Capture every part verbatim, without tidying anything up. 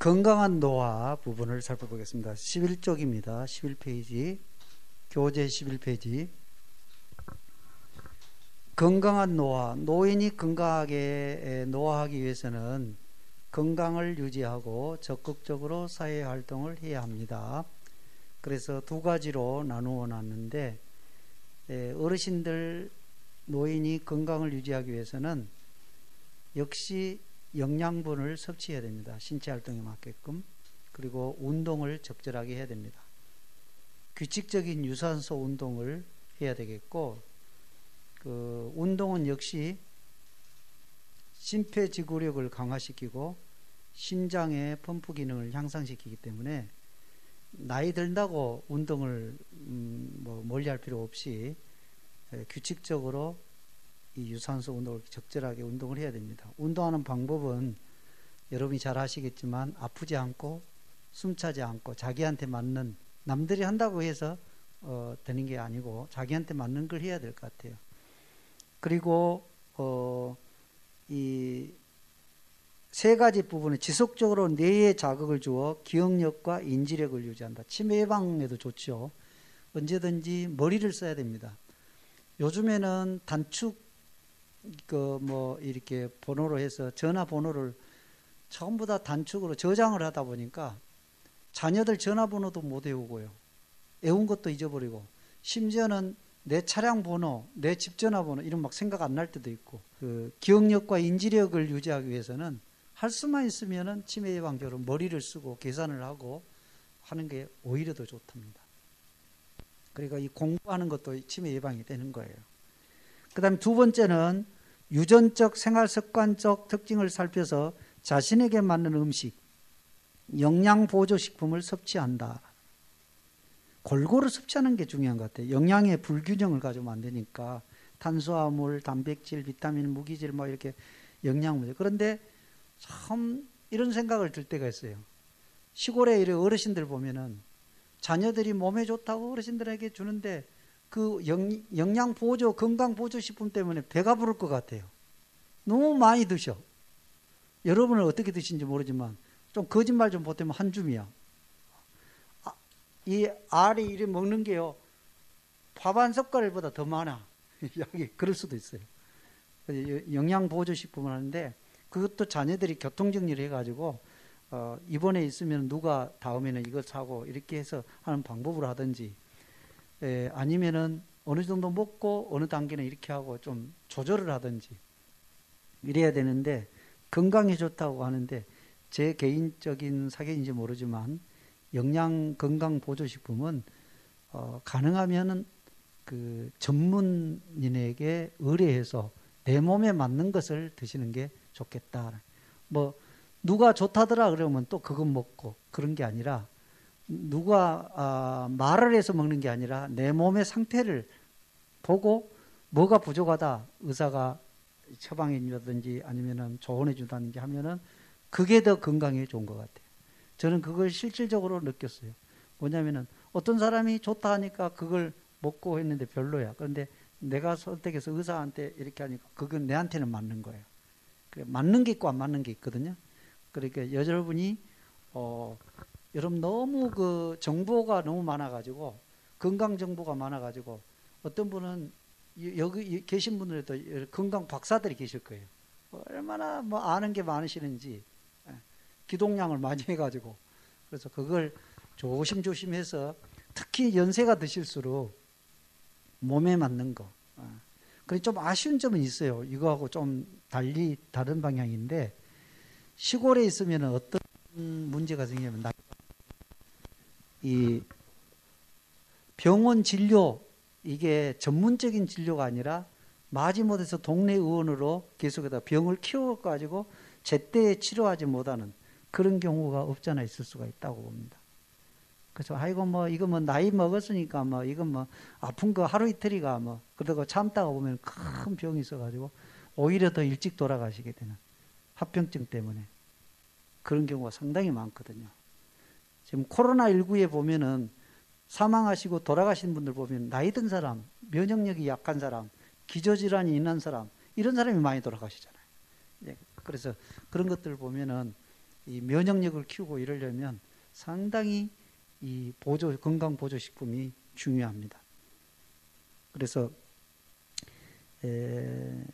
건강한 노화 부분을 살펴보겠습니다. 십일 쪽입니다. 십일 페이지, 교재 십일 페이지. 건강한 노화, 노인이 건강하게 노화하기 위해서는 건강을 유지하고 적극적으로 사회활동을 해야 합니다. 그래서 두 가지로 나누어 놨는데, 어르신들, 노인이 건강을 유지하기 위해서는 역시 영양분을 섭취해야 됩니다. 신체 활동에 맞게끔. 그리고 운동을 적절하게 해야 됩니다. 규칙적인 유산소 운동을 해야 되겠고, 그 운동은 역시 심폐지구력을 강화시키고 심장의 펌프 기능을 향상시키기 때문에 나이 든다고 운동을 음, 뭐 멀리할 필요 없이 규칙적으로 이 유산소 운동을 적절하게 운동을 해야 됩니다. 운동하는 방법은 여러분이 잘 아시겠지만 아프지 않고 숨차지 않고 자기한테 맞는, 남들이 한다고 해서 어, 되는 게 아니고 자기한테 맞는 걸 해야 될 것 같아요. 그리고 어, 이 세 가지 부분에 지속적으로 뇌에 자극을 주어 기억력과 인지력을 유지한다. 치매 예방에도 좋죠. 언제든지 머리를 써야 됩니다. 요즘에는 단축 그 뭐 이렇게 번호로 해서 전화번호를 전부 다 단축으로 저장을 하다 보니까 자녀들 전화번호도 못 외우고요. 외운 것도 잊어버리고, 심지어는 내 차량 번호, 내 집 전화번호 이런 막 생각 안 날 때도 있고, 그 기억력과 인지력을 유지하기 위해서는 할 수만 있으면은 치매 예방적으로 머리를 쓰고 계산을 하고 하는 게 오히려 더 좋답니다. 그러니까 이 공부하는 것도 치매 예방이 되는 거예요. 그 다음에 두 번째는 유전적 생활 습관적 특징을 살펴서 자신에게 맞는 음식, 영양 보조식품을 섭취한다. 골고루 섭취하는 게 중요한 것 같아요. 영양의 불균형을 가지면 안 되니까 탄수화물, 단백질, 비타민, 무기질 뭐 이렇게 영양 문제. 그런데 참 이런 생각을 들 때가 있어요. 시골에 이런 어르신들 보면은 자녀들이 몸에 좋다고 어르신들에게 주는데 그 영, 영양 보조, 건강 보조 식품 때문에 배가 부를 것 같아요. 너무 많이 드셔. 여러분은 어떻게 드시는지 모르지만 좀 거짓말 좀 보태면 한 줌이야. 아, 이 알이 이렇게 먹는 게요, 밥 한 숟갈보다 더 많아. 여기 그럴 수도 있어요. 영양 보조 식품을 하는데 그것도 자녀들이 교통정리를 해가지고 어, 이번에 있으면 누가 다음에는 이걸 사고 이렇게 해서 하는 방법으로 하든지, 에, 아니면은 어느 정도 먹고 어느 단계는 이렇게 하고 좀 조절을 하든지 이래야 되는데, 건강에 좋다고 하는데 제 개인적인 사견인지 모르지만 영양 건강 보조식품은 어, 가능하면은 그 전문인에게 의뢰해서 내 몸에 맞는 것을 드시는 게 좋겠다. 뭐 누가 좋다더라 그러면 또 그건 먹고 그런 게 아니라, 누가 아, 말을 해서 먹는 게 아니라 내 몸의 상태를 보고 뭐가 부족하다 의사가 처방해 준다든지 아니면은 조언해 준다든지 하면은 그게 더 건강에 좋은 것 같아요. 저는 그걸 실질적으로 느꼈어요. 뭐냐면은 어떤 사람이 좋다 하니까 그걸 먹고 했는데 별로야. 그런데 내가 선택해서 의사한테 이렇게 하니까 그건 내한테는 맞는 거예요. 맞는 게 있고 안 맞는 게 있거든요. 그러니까 여러분이 어, 여러분 너무 그 정보가 너무 많아가지고, 건강 정보가 많아가지고 어떤 분은 여기 계신 분들도 건강 박사들이 계실 거예요. 얼마나 뭐 아는 게 많으시는지, 기동량을 많이 해가지고. 그래서 그걸 조심조심해서, 특히 연세가 드실수록 몸에 맞는 거. 그래 좀 아쉬운 점은 있어요. 이거하고 좀 달리 다른 방향인데, 시골에 있으면 어떤 문제가 생기냐면, 이 병원 진료, 이게 전문적인 진료가 아니라 마지못해서 동네 의원으로 계속해서 병을 키워가지고 제때 치료하지 못하는 그런 경우가 없잖아 있을 수가 있다고 봅니다. 그래서 아이고 뭐 이거 뭐 나이 먹었으니까 뭐 이건 뭐 아픈 거 하루 이틀이가 뭐 그러고 참다가 보면 큰 병이 있어가지고 오히려 더 일찍 돌아가시게 되는, 합병증 때문에 그런 경우가 상당히 많거든요. 지금 코로나십구에 보면은 사망하시고 돌아가신 분들 보면 나이 든 사람, 면역력이 약한 사람, 기저질환이 있는 사람, 이런 사람이 많이 돌아가시잖아요. 그래서 그런 것들을 보면은 이 면역력을 키우고 이러려면 상당히 이 보조 건강 보조 식품이 중요합니다. 그래서 에,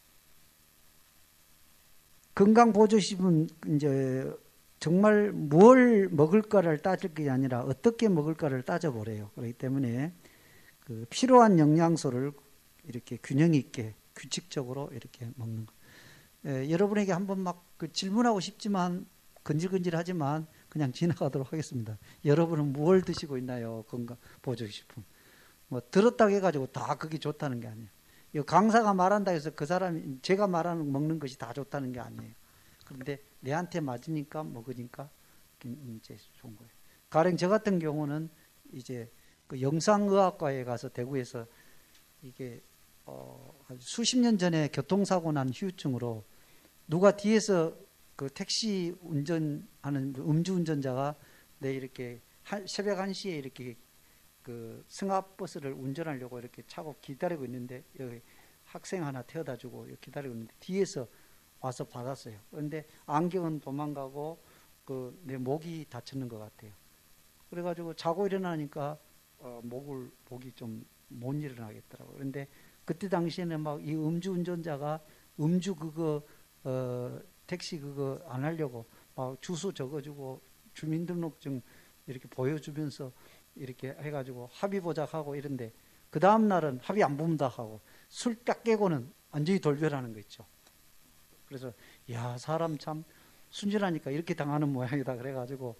건강 보조 식품 이제 정말 뭘 먹을까를 따질 게 아니라 어떻게 먹을까를 따져보래요. 그렇기 때문에 그 필요한 영양소를 이렇게 균형 있게 규칙적으로 이렇게 먹는 거. 에, 여러분에게 한번 막 그 질문하고 싶지만 근질근질하지만 그냥 지나가도록 하겠습니다. 여러분은 무엇을 드시고 있나요? 건강 보조식품. 뭐 들었다고 해가지고 다 그게 좋다는 게 아니에요. 이 강사가 말한다 해서 그 사람이 제가 말하는 먹는 것이 다 좋다는 게 아니에요. 그런데 내한테 맞으니까 먹으니까 이제 좋은 거예요. 가령 저 같은 경우는 이제 그 영상의학과에 가서 대구에서 이게 어 수십 년 전에 교통사고 난 후유증으로 누가 뒤에서 그 택시 운전하는 음주운전자가 내 이렇게 한, 새벽 한 시에 이렇게 그 승합버스를 운전하려고 이렇게 차고 기다리고 있는데 여기 학생 하나 태워다 주고 기다리고 있는데 뒤에서 와서 받았어요. 그런데 안경은 도망가고 그 내 목이 다쳤는 것 같아요. 그래가지고 자고 일어나니까 어 목을 목이 좀 못 일어나겠더라고요. 그런데 그때 당시에는 막 이 음주운전자가 음주 그거 어 택시 그거 안 하려고 막 주소 적어주고 주민등록증 이렇게 보여주면서 이렇게 해가지고 합의 보작하고 이런데 그 다음 날은 합의 안 본다 하고 술 딱 깨고는 완전히 돌변하는 거 있죠. 그래서 야 사람 참 순진하니까 이렇게 당하는 모양이다 그래가지고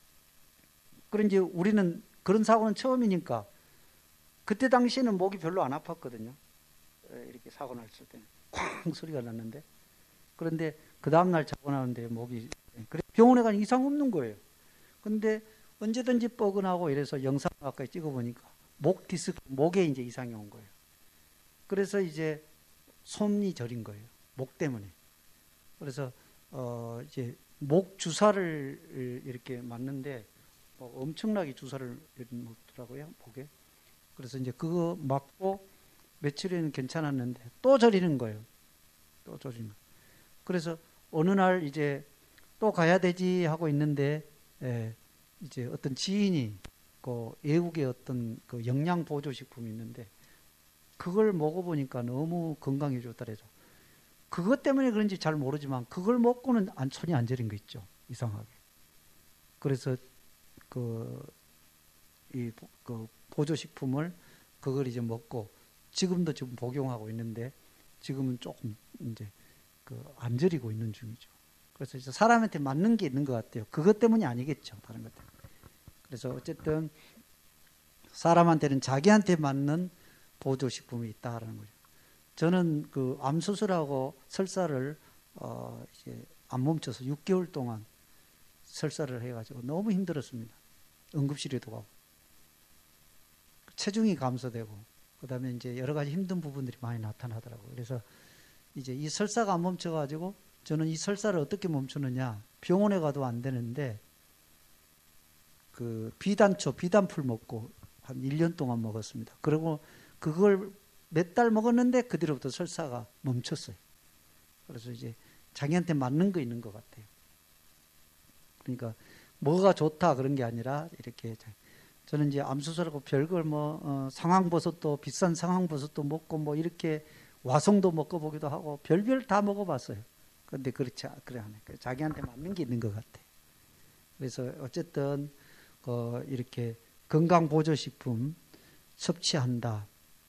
그런지 우리는 그런 사고는 처음이니까 그때 당시에는 목이 별로 안 아팠거든요. 이렇게 사고 났을 때는 쾅 소리가 났는데 그런데 그 다음날 자고 나는데 목이 그래 병원에 가니 이상 없는 거예요. 근데 언제든지 뻐근하고 이래서 영상학과에 찍어보니까 목 디스크 목에 이제 이상이 온 거예요. 그래서 이제 손이 저린 거예요. 목 때문에. 그래서 어 이제 목 주사를 이렇게 맞는데 뭐 엄청나게 주사를 놓더라고요 목에. 그래서 이제 그거 맞고 며칠에는 괜찮았는데 또 저리는 거예요. 또 저리는 거예요. 그래서 어느 날 이제 또 가야 되지 하고 있는데 예, 이제 어떤 지인이 그 외국의 어떤 그 영양 보조 식품이 있는데 그걸 먹어보니까 너무 건강에 좋다래죠. 그것 때문에 그런지 잘 모르지만 그걸 먹고는 안, 손이 안 저린 거 있죠. 이상하게. 그래서 그, 이, 그 보조식품을 그걸 이제 먹고 지금도 지금 복용하고 있는데 지금은 조금 이제 그 안 저리고 있는 중이죠. 그래서 이제 사람한테 맞는 게 있는 것 같아요. 그것 때문이 아니겠죠. 다른 것 때문에. 그래서 어쨌든 사람한테는 자기한테 맞는 보조식품이 있다라는 거죠. 저는 그 암 수술하고 설사를 어 이제 안 멈춰서 육 개월 동안 설사를 해가지고 너무 힘들었습니다. 응급실에도 가고 체중이 감소되고 그다음에 이제 여러 가지 힘든 부분들이 많이 나타나더라고요. 그래서 이제 이 설사가 안 멈춰가지고 저는 이 설사를 어떻게 멈추느냐 병원에 가도 안 되는데 그 비단초 비단풀 먹고 한 일 년 동안 먹었습니다. 그리고 그걸 몇 달 먹었는데 그 뒤로부터 설사가 멈췄어요. 그래서 이제 자기한테 맞는 거 있는 것 같아요. 그러니까 뭐가 좋다 그런 게 아니라 이렇게 저는 이제 암수술하고 별걸 뭐 어, 상황버섯도 비싼 상황버섯도 먹고 뭐 이렇게 와송도 먹어보기도 하고 별별 다 먹어봤어요. 그런데 그렇지 그래 안 해요. 자기한테 맞는 게 있는 것 같아요. 그래서 어쨌든 어, 이렇게 건강보조식품 섭취한다.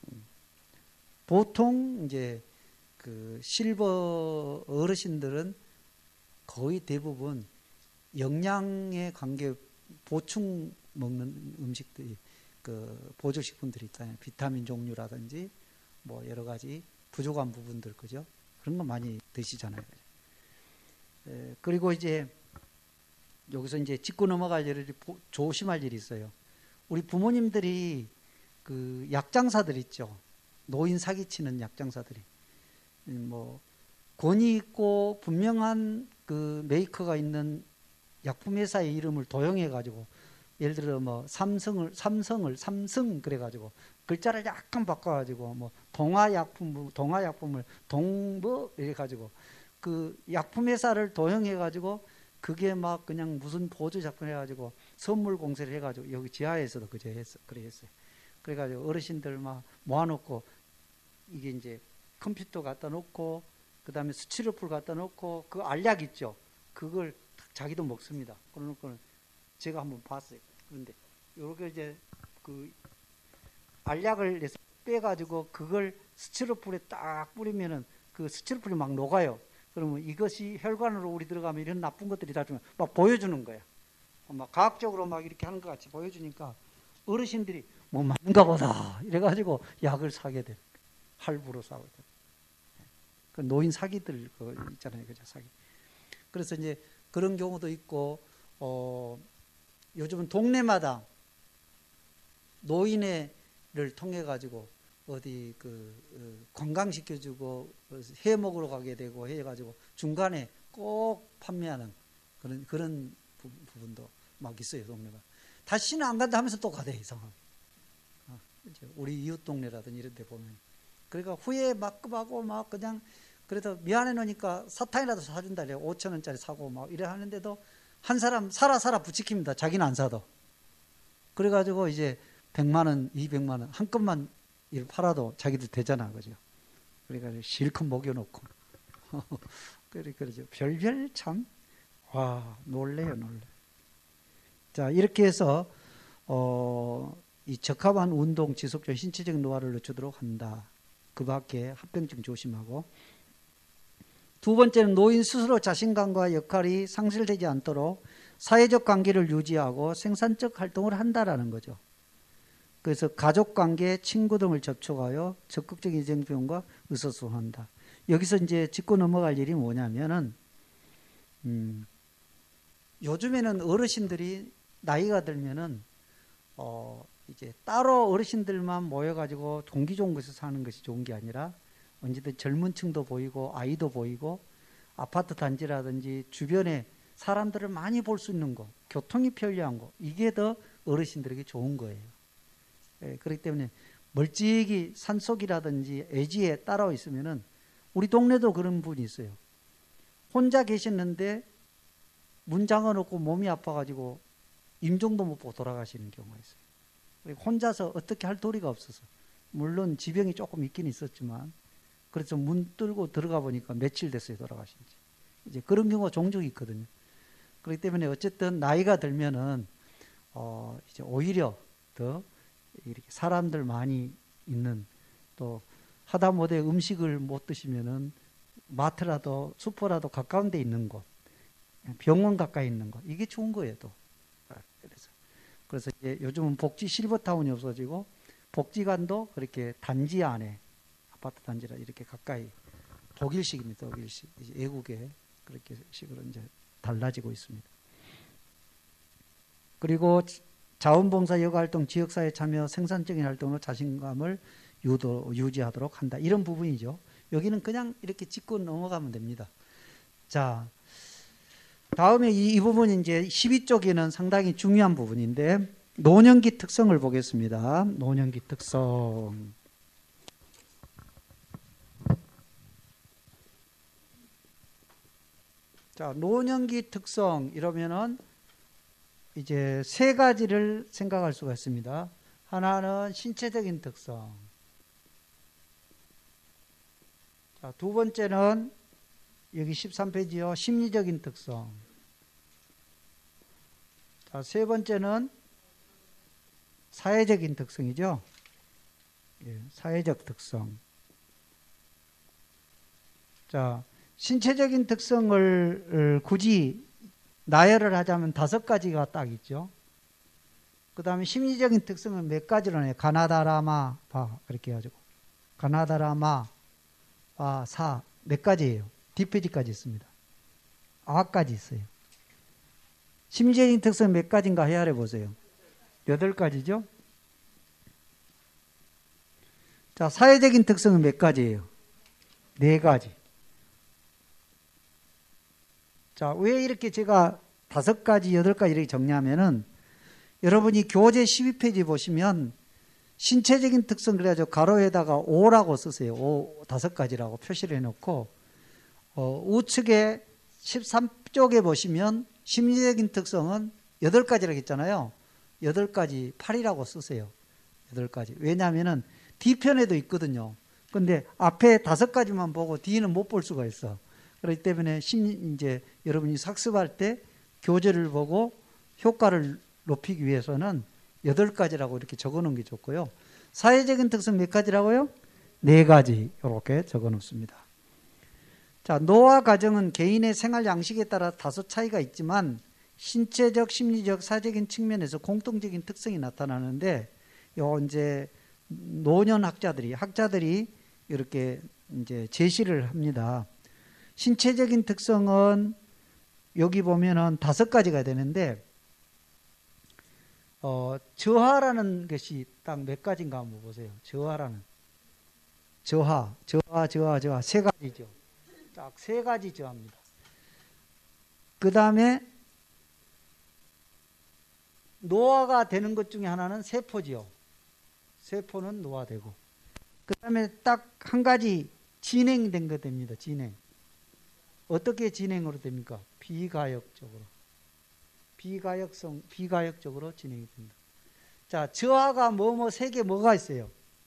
보통 이제 그 실버 어르신들은 거의 대부분 영양에 관계 보충 먹는 음식들이 그 보조식품들이 있잖아요. 비타민 종류라든지 뭐 여러 가지 부족한 부분들 그죠? 그런 거 많이 드시잖아요. 에, 그리고 이제 여기서 이제 짚고 넘어갈 일을 조심할 일이 있어요. 우리 부모님들이 그 약장사들 있죠. 노인 사기치는 약장사들이 뭐 권위 있고 분명한 그 메이커가 있는 약품 회사의 이름을 도용해 가지고 예를 들어 뭐 삼성을 삼성을 삼성 그래 가지고 글자를 약간 바꿔 가지고 뭐 동아약품 동아약품을 동뭐 이래 가지고 그 약품 회사를 도용해 가지고 그게 막 그냥 무슨 보조 작품 해가지고 선물 공세를 해가지고 여기 지하에서도 그저 했어, 그래 했어요. 그래가지고 어르신들 막 모아놓고 이게 이제 컴퓨터 갖다 놓고 그 다음에 스티로폴 갖다 놓고 그 알약 있죠. 그걸 자기도 먹습니다. 그러놓고는 제가 한번 봤어요. 그런데 요렇게 이제 그 알약을 내서 빼가지고 그걸 스티로폴에 딱 뿌리면은 그 스티로폴이 막 녹아요. 그러면 이것이 혈관으로 우리 들어가면 이런 나쁜 것들이 다 좀 막 보여주는 거야. 막 과학적으로 막 이렇게 하는 것 같이 보여주니까 어르신들이 뭐 맞는가 보다 이래가지고 약을 사게 돼. 할부로 사고. 그 노인 사기들 그 있잖아요, 그죠, 사기. 그래서 이제 그런 경우도 있고, 어, 요즘은 동네마다 노인회를 통해 가지고 어디 그 어, 관광시켜주고 회 먹으러 가게 되고 해가지고 중간에 꼭 판매하는 그런 그런 부, 부분도 막 있어요, 동네가. 다시는 안 간다 하면서 또 가대, 이상하게. 어, 우리 이웃 동네라든지 이런 데 보면. 그러니까 후에 막 급하고 막 그냥 그래도 미안해 놓으니까 사탕이라도 사준다 그래요. 오천 원짜리 사고 막 이래 하는데도 한 사람 사라 사라 부치킵니다. 자기는 안 사도. 그래가지고 이제 백만 원, 이백만 원 한건만 일 팔아도 자기도 되잖아, 그죠? 그러니까 실컷 먹여놓고. 그래, 그러죠. 별별 참, 와, 놀래요, 놀래. 자, 이렇게 해서, 어, 이 적합한 운동, 지속적 신체적 노화를 늦추도록 한다. 그 밖에 합병증 조심하고. 두 번째는 노인 스스로 자신감과 역할이 상실되지 않도록 사회적 관계를 유지하고 생산적 활동을 한다라는 거죠. 그래서 가족관계, 친구 등을 접촉하여 적극적인 이정표현과 의사소통한다. 여기서 이제 짚고 넘어갈 일이 뭐냐면은, 음, 요즘에는 어르신들이 나이가 들면은, 어, 이제 따로 어르신들만 모여가지고 동기 좋은 곳에서 사는 것이 좋은 게 아니라, 언제든 젊은 층도 보이고, 아이도 보이고, 아파트 단지라든지 주변에 사람들을 많이 볼 수 있는 곳, 교통이 편리한 곳, 이게 더 어르신들에게 좋은 거예요. 예, 그렇기 때문에 멀찍이 산속이라든지 애지에 따라와 있으면은 우리 동네도 그런 분이 있어요. 혼자 계셨는데 문 잠궈놓고 몸이 아파가지고 임종도 못 보고 돌아가시는 경우가 있어요. 그리고 혼자서 어떻게 할 도리가 없어서, 물론 지병이 조금 있긴 있었지만, 그래서 문 뚫고 들어가 보니까 며칠 됐어요, 돌아가신 지. 이제 그런 경우가 종종 있거든요. 그렇기 때문에 어쨌든 나이가 들면은 어 이제 오히려 더 이렇게 사람들 많이 있는, 또 하다못해 음식을 못 드시면은 마트라도 슈퍼라도 가까운 데 있는 곳, 병원 가까이 있는 곳, 이게 좋은 거예요, 또. 그래서 그래서 이제 요즘은 복지 실버타운이 없어지고 복지관도 그렇게 단지 안에, 아파트 단지라 이렇게 가까이, 독일식입니다, 독일식. 이제 외국에 그렇게 식으로 이제 달라지고 있습니다. 그리고 자원봉사 여가활동, 지역사회 참여, 생산적인 활동으로 자신감을 유도, 유지하도록 한다. 이런 부분이죠. 여기는 그냥 이렇게 짚고 넘어가면 됩니다. 자, 다음에 이, 이 부분이 이제 십이 쪽에는 상당히 중요한 부분인데, 노년기 특성을 보겠습니다. 노년기 특성. 자, 노년기 특성 이러면은 이제 세 가지를 생각할 수가 있습니다. 하나는 신체적인 특성. 자, 두 번째는 여기 십삼 페이지요. 심리적인 특성. 자, 세 번째는 사회적인 특성이죠. 예, 사회적 특성. 자, 신체적인 특성을 굳이 나열을 하자면 다섯 가지가 딱 있죠. 그 다음에 심리적인 특성은 몇 가지로 해요. 가나다라마, 바, 그렇게 해가지고. 가나다라마, 바, 사, 몇 가지예요. 뒷페이지까지 있습니다. 아까지 있어요. 심리적인 특성은 몇 가지인가 헤아려 보세요. 여덟 가지죠. 자, 사회적인 특성은 몇 가지예요? 네 가지. 자, 왜 이렇게 제가 다섯 가지, 여덟 가지 이렇게 정리하면은, 여러분이 교재 십이 페이지 보시면 신체적인 특성 그래가지고 가로에다가 오라고 쓰세요. 오, 다섯 가지라고 표시를 해놓고, 어, 우측에 십삼 쪽에 보시면 심리적인 특성은 여덟 가지라고 했잖아요. 여덟 가지, 팔이라고 쓰세요. 여덟 가지. 왜냐하면은 뒤편에도 있거든요. 근데 앞에 다섯 가지만 보고 뒤는 못 볼 수가 있어. 그렇기 때문에 심리, 이제 여러분이 학습할 때 교재를 보고 효과를 높이기 위해서는 여덟 가지라고 이렇게 적어 놓은 게 좋고요. 사회적인 특성 몇 가지라고요? 네 가지 이렇게 적어 놓습니다. 자, 노화 과정은 개인의 생활 양식에 따라 다소 차이가 있지만 신체적, 심리적, 사회적인 측면에서 공통적인 특성이 나타나는데 요 이제 노년 학자들이 학자들이 이렇게 이제 제시를 합니다. 신체적인 특성은 여기 보면은 다섯 가지가 되는데 어, 저하라는 것이 딱 몇 가지인가 한번 보세요. 저하라는 저하, 저하, 저하, 저하 세 가지죠. 딱 세 가지 저하입니다. 그 다음에 노화가 되는 것 중에 하나는 세포지요. 세포는 노화되고 그 다음에 딱 한 가지 진행된 거 됩니다. 진행. 어떻게 진행으로 됩니까? 비가역적으로. 비가역성, 비가역적으로 진행이 됩니다. 자, 저하가 뭐, 뭐, 세 개 뭐가 있어요?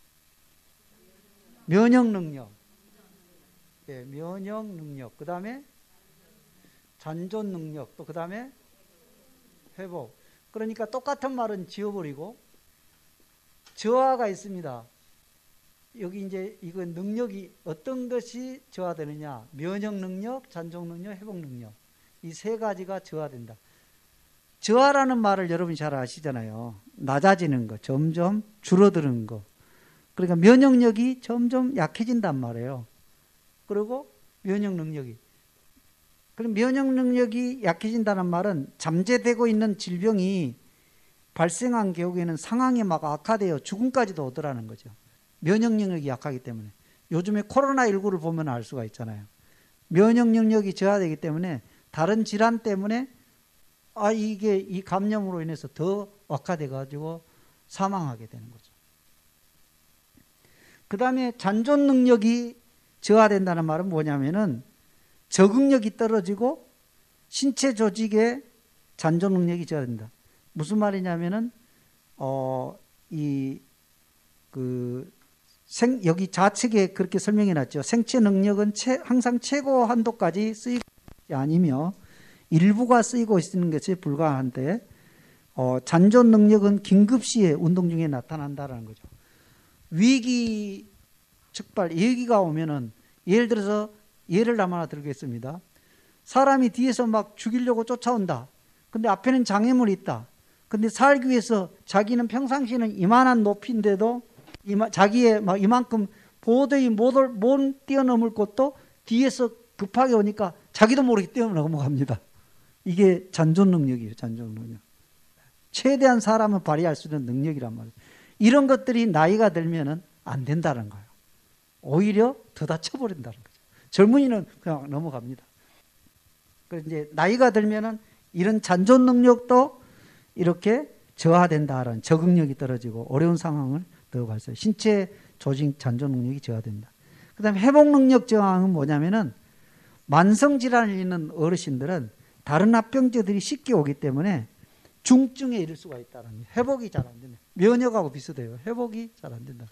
면역 능력. 예, 면역 능력. 그 다음에 잔존 능력. 또 그 다음에 회복. 그러니까 똑같은 말은 지워버리고 저하가 있습니다. 여기 이제 이거 능력이 어떤 것이 저하되느냐? 면역 능력, 잔존 능력, 회복 능력. 이 세 가지가 저하된다. 저하라는 말을 여러분이 잘 아시잖아요. 낮아지는 거, 점점 줄어드는 거. 그러니까 면역력이 점점 약해진단 말이에요. 그리고 면역 능력이. 그럼 면역 능력이 약해진다는 말은 잠재되고 있는 질병이 발생한 경우에는 상황이 막 악화되어 죽음까지도 오더라는 거죠. 면역 능력이 약하기 때문에. 요즘에 코로나십구를 보면 알 수가 있잖아요. 면역 능력이 저하되기 때문에 다른 질환 때문에 아 이게 이 감염으로 인해서 더 악화돼 가지고 사망하게 되는 거죠. 그 다음에 잔존 능력이 저하된다는 말은 뭐냐면은 적응력이 떨어지고 신체 조직의 잔존 능력이 저하된다. 무슨 말이냐면은 어 이 그 생 여기 좌측에 그렇게 설명해 놨죠. 생체 능력은 채, 항상 최고 한도까지 쓰이고 아니며 일부가 쓰이고 있는 것이 불가한데 어, 잔존 능력은 긴급 시에 운동 중에 나타난다는 거죠. 위기 즉발 위기가 오면은 예를 들어서 예를 하나 들겠습니다. 사람이 뒤에서 막 죽이려고 쫓아온다. 근데 앞에는 장애물이 있다. 근데 살기 위해서 자기는 평상시에는 이만한 높이인데도 이마, 자기의 막 이만큼 보도히 못, 못 뛰어넘을 것도 뒤에서 급하게 오니까 자기도 모르게 뛰어넘어갑니다. 이게 잔존 능력이에요. 잔존 능력. 최대한 사람은 발휘할 수 있는 능력이란 말이에요. 이런 것들이 나이가 들면은 안 된다는 거예요. 오히려 더 다쳐버린다는 거죠. 젊은이는 그냥 넘어갑니다. 그래서 이제 나이가 들면은 이런 잔존 능력도 이렇게 저하된다는 적응력이 떨어지고 어려운 상황을 더 발생. 신체 조직 잔존 능력이 저하된다. 그다음에 회복 능력 저하는 뭐냐면은 만성 질환이 있는 어르신들은 다른 합병증들이 쉽게 오기 때문에 중증에 이를 수가 있다는 회복이 잘 안 된다. 면역하고 비슷해요. 회복이 잘 안 된다.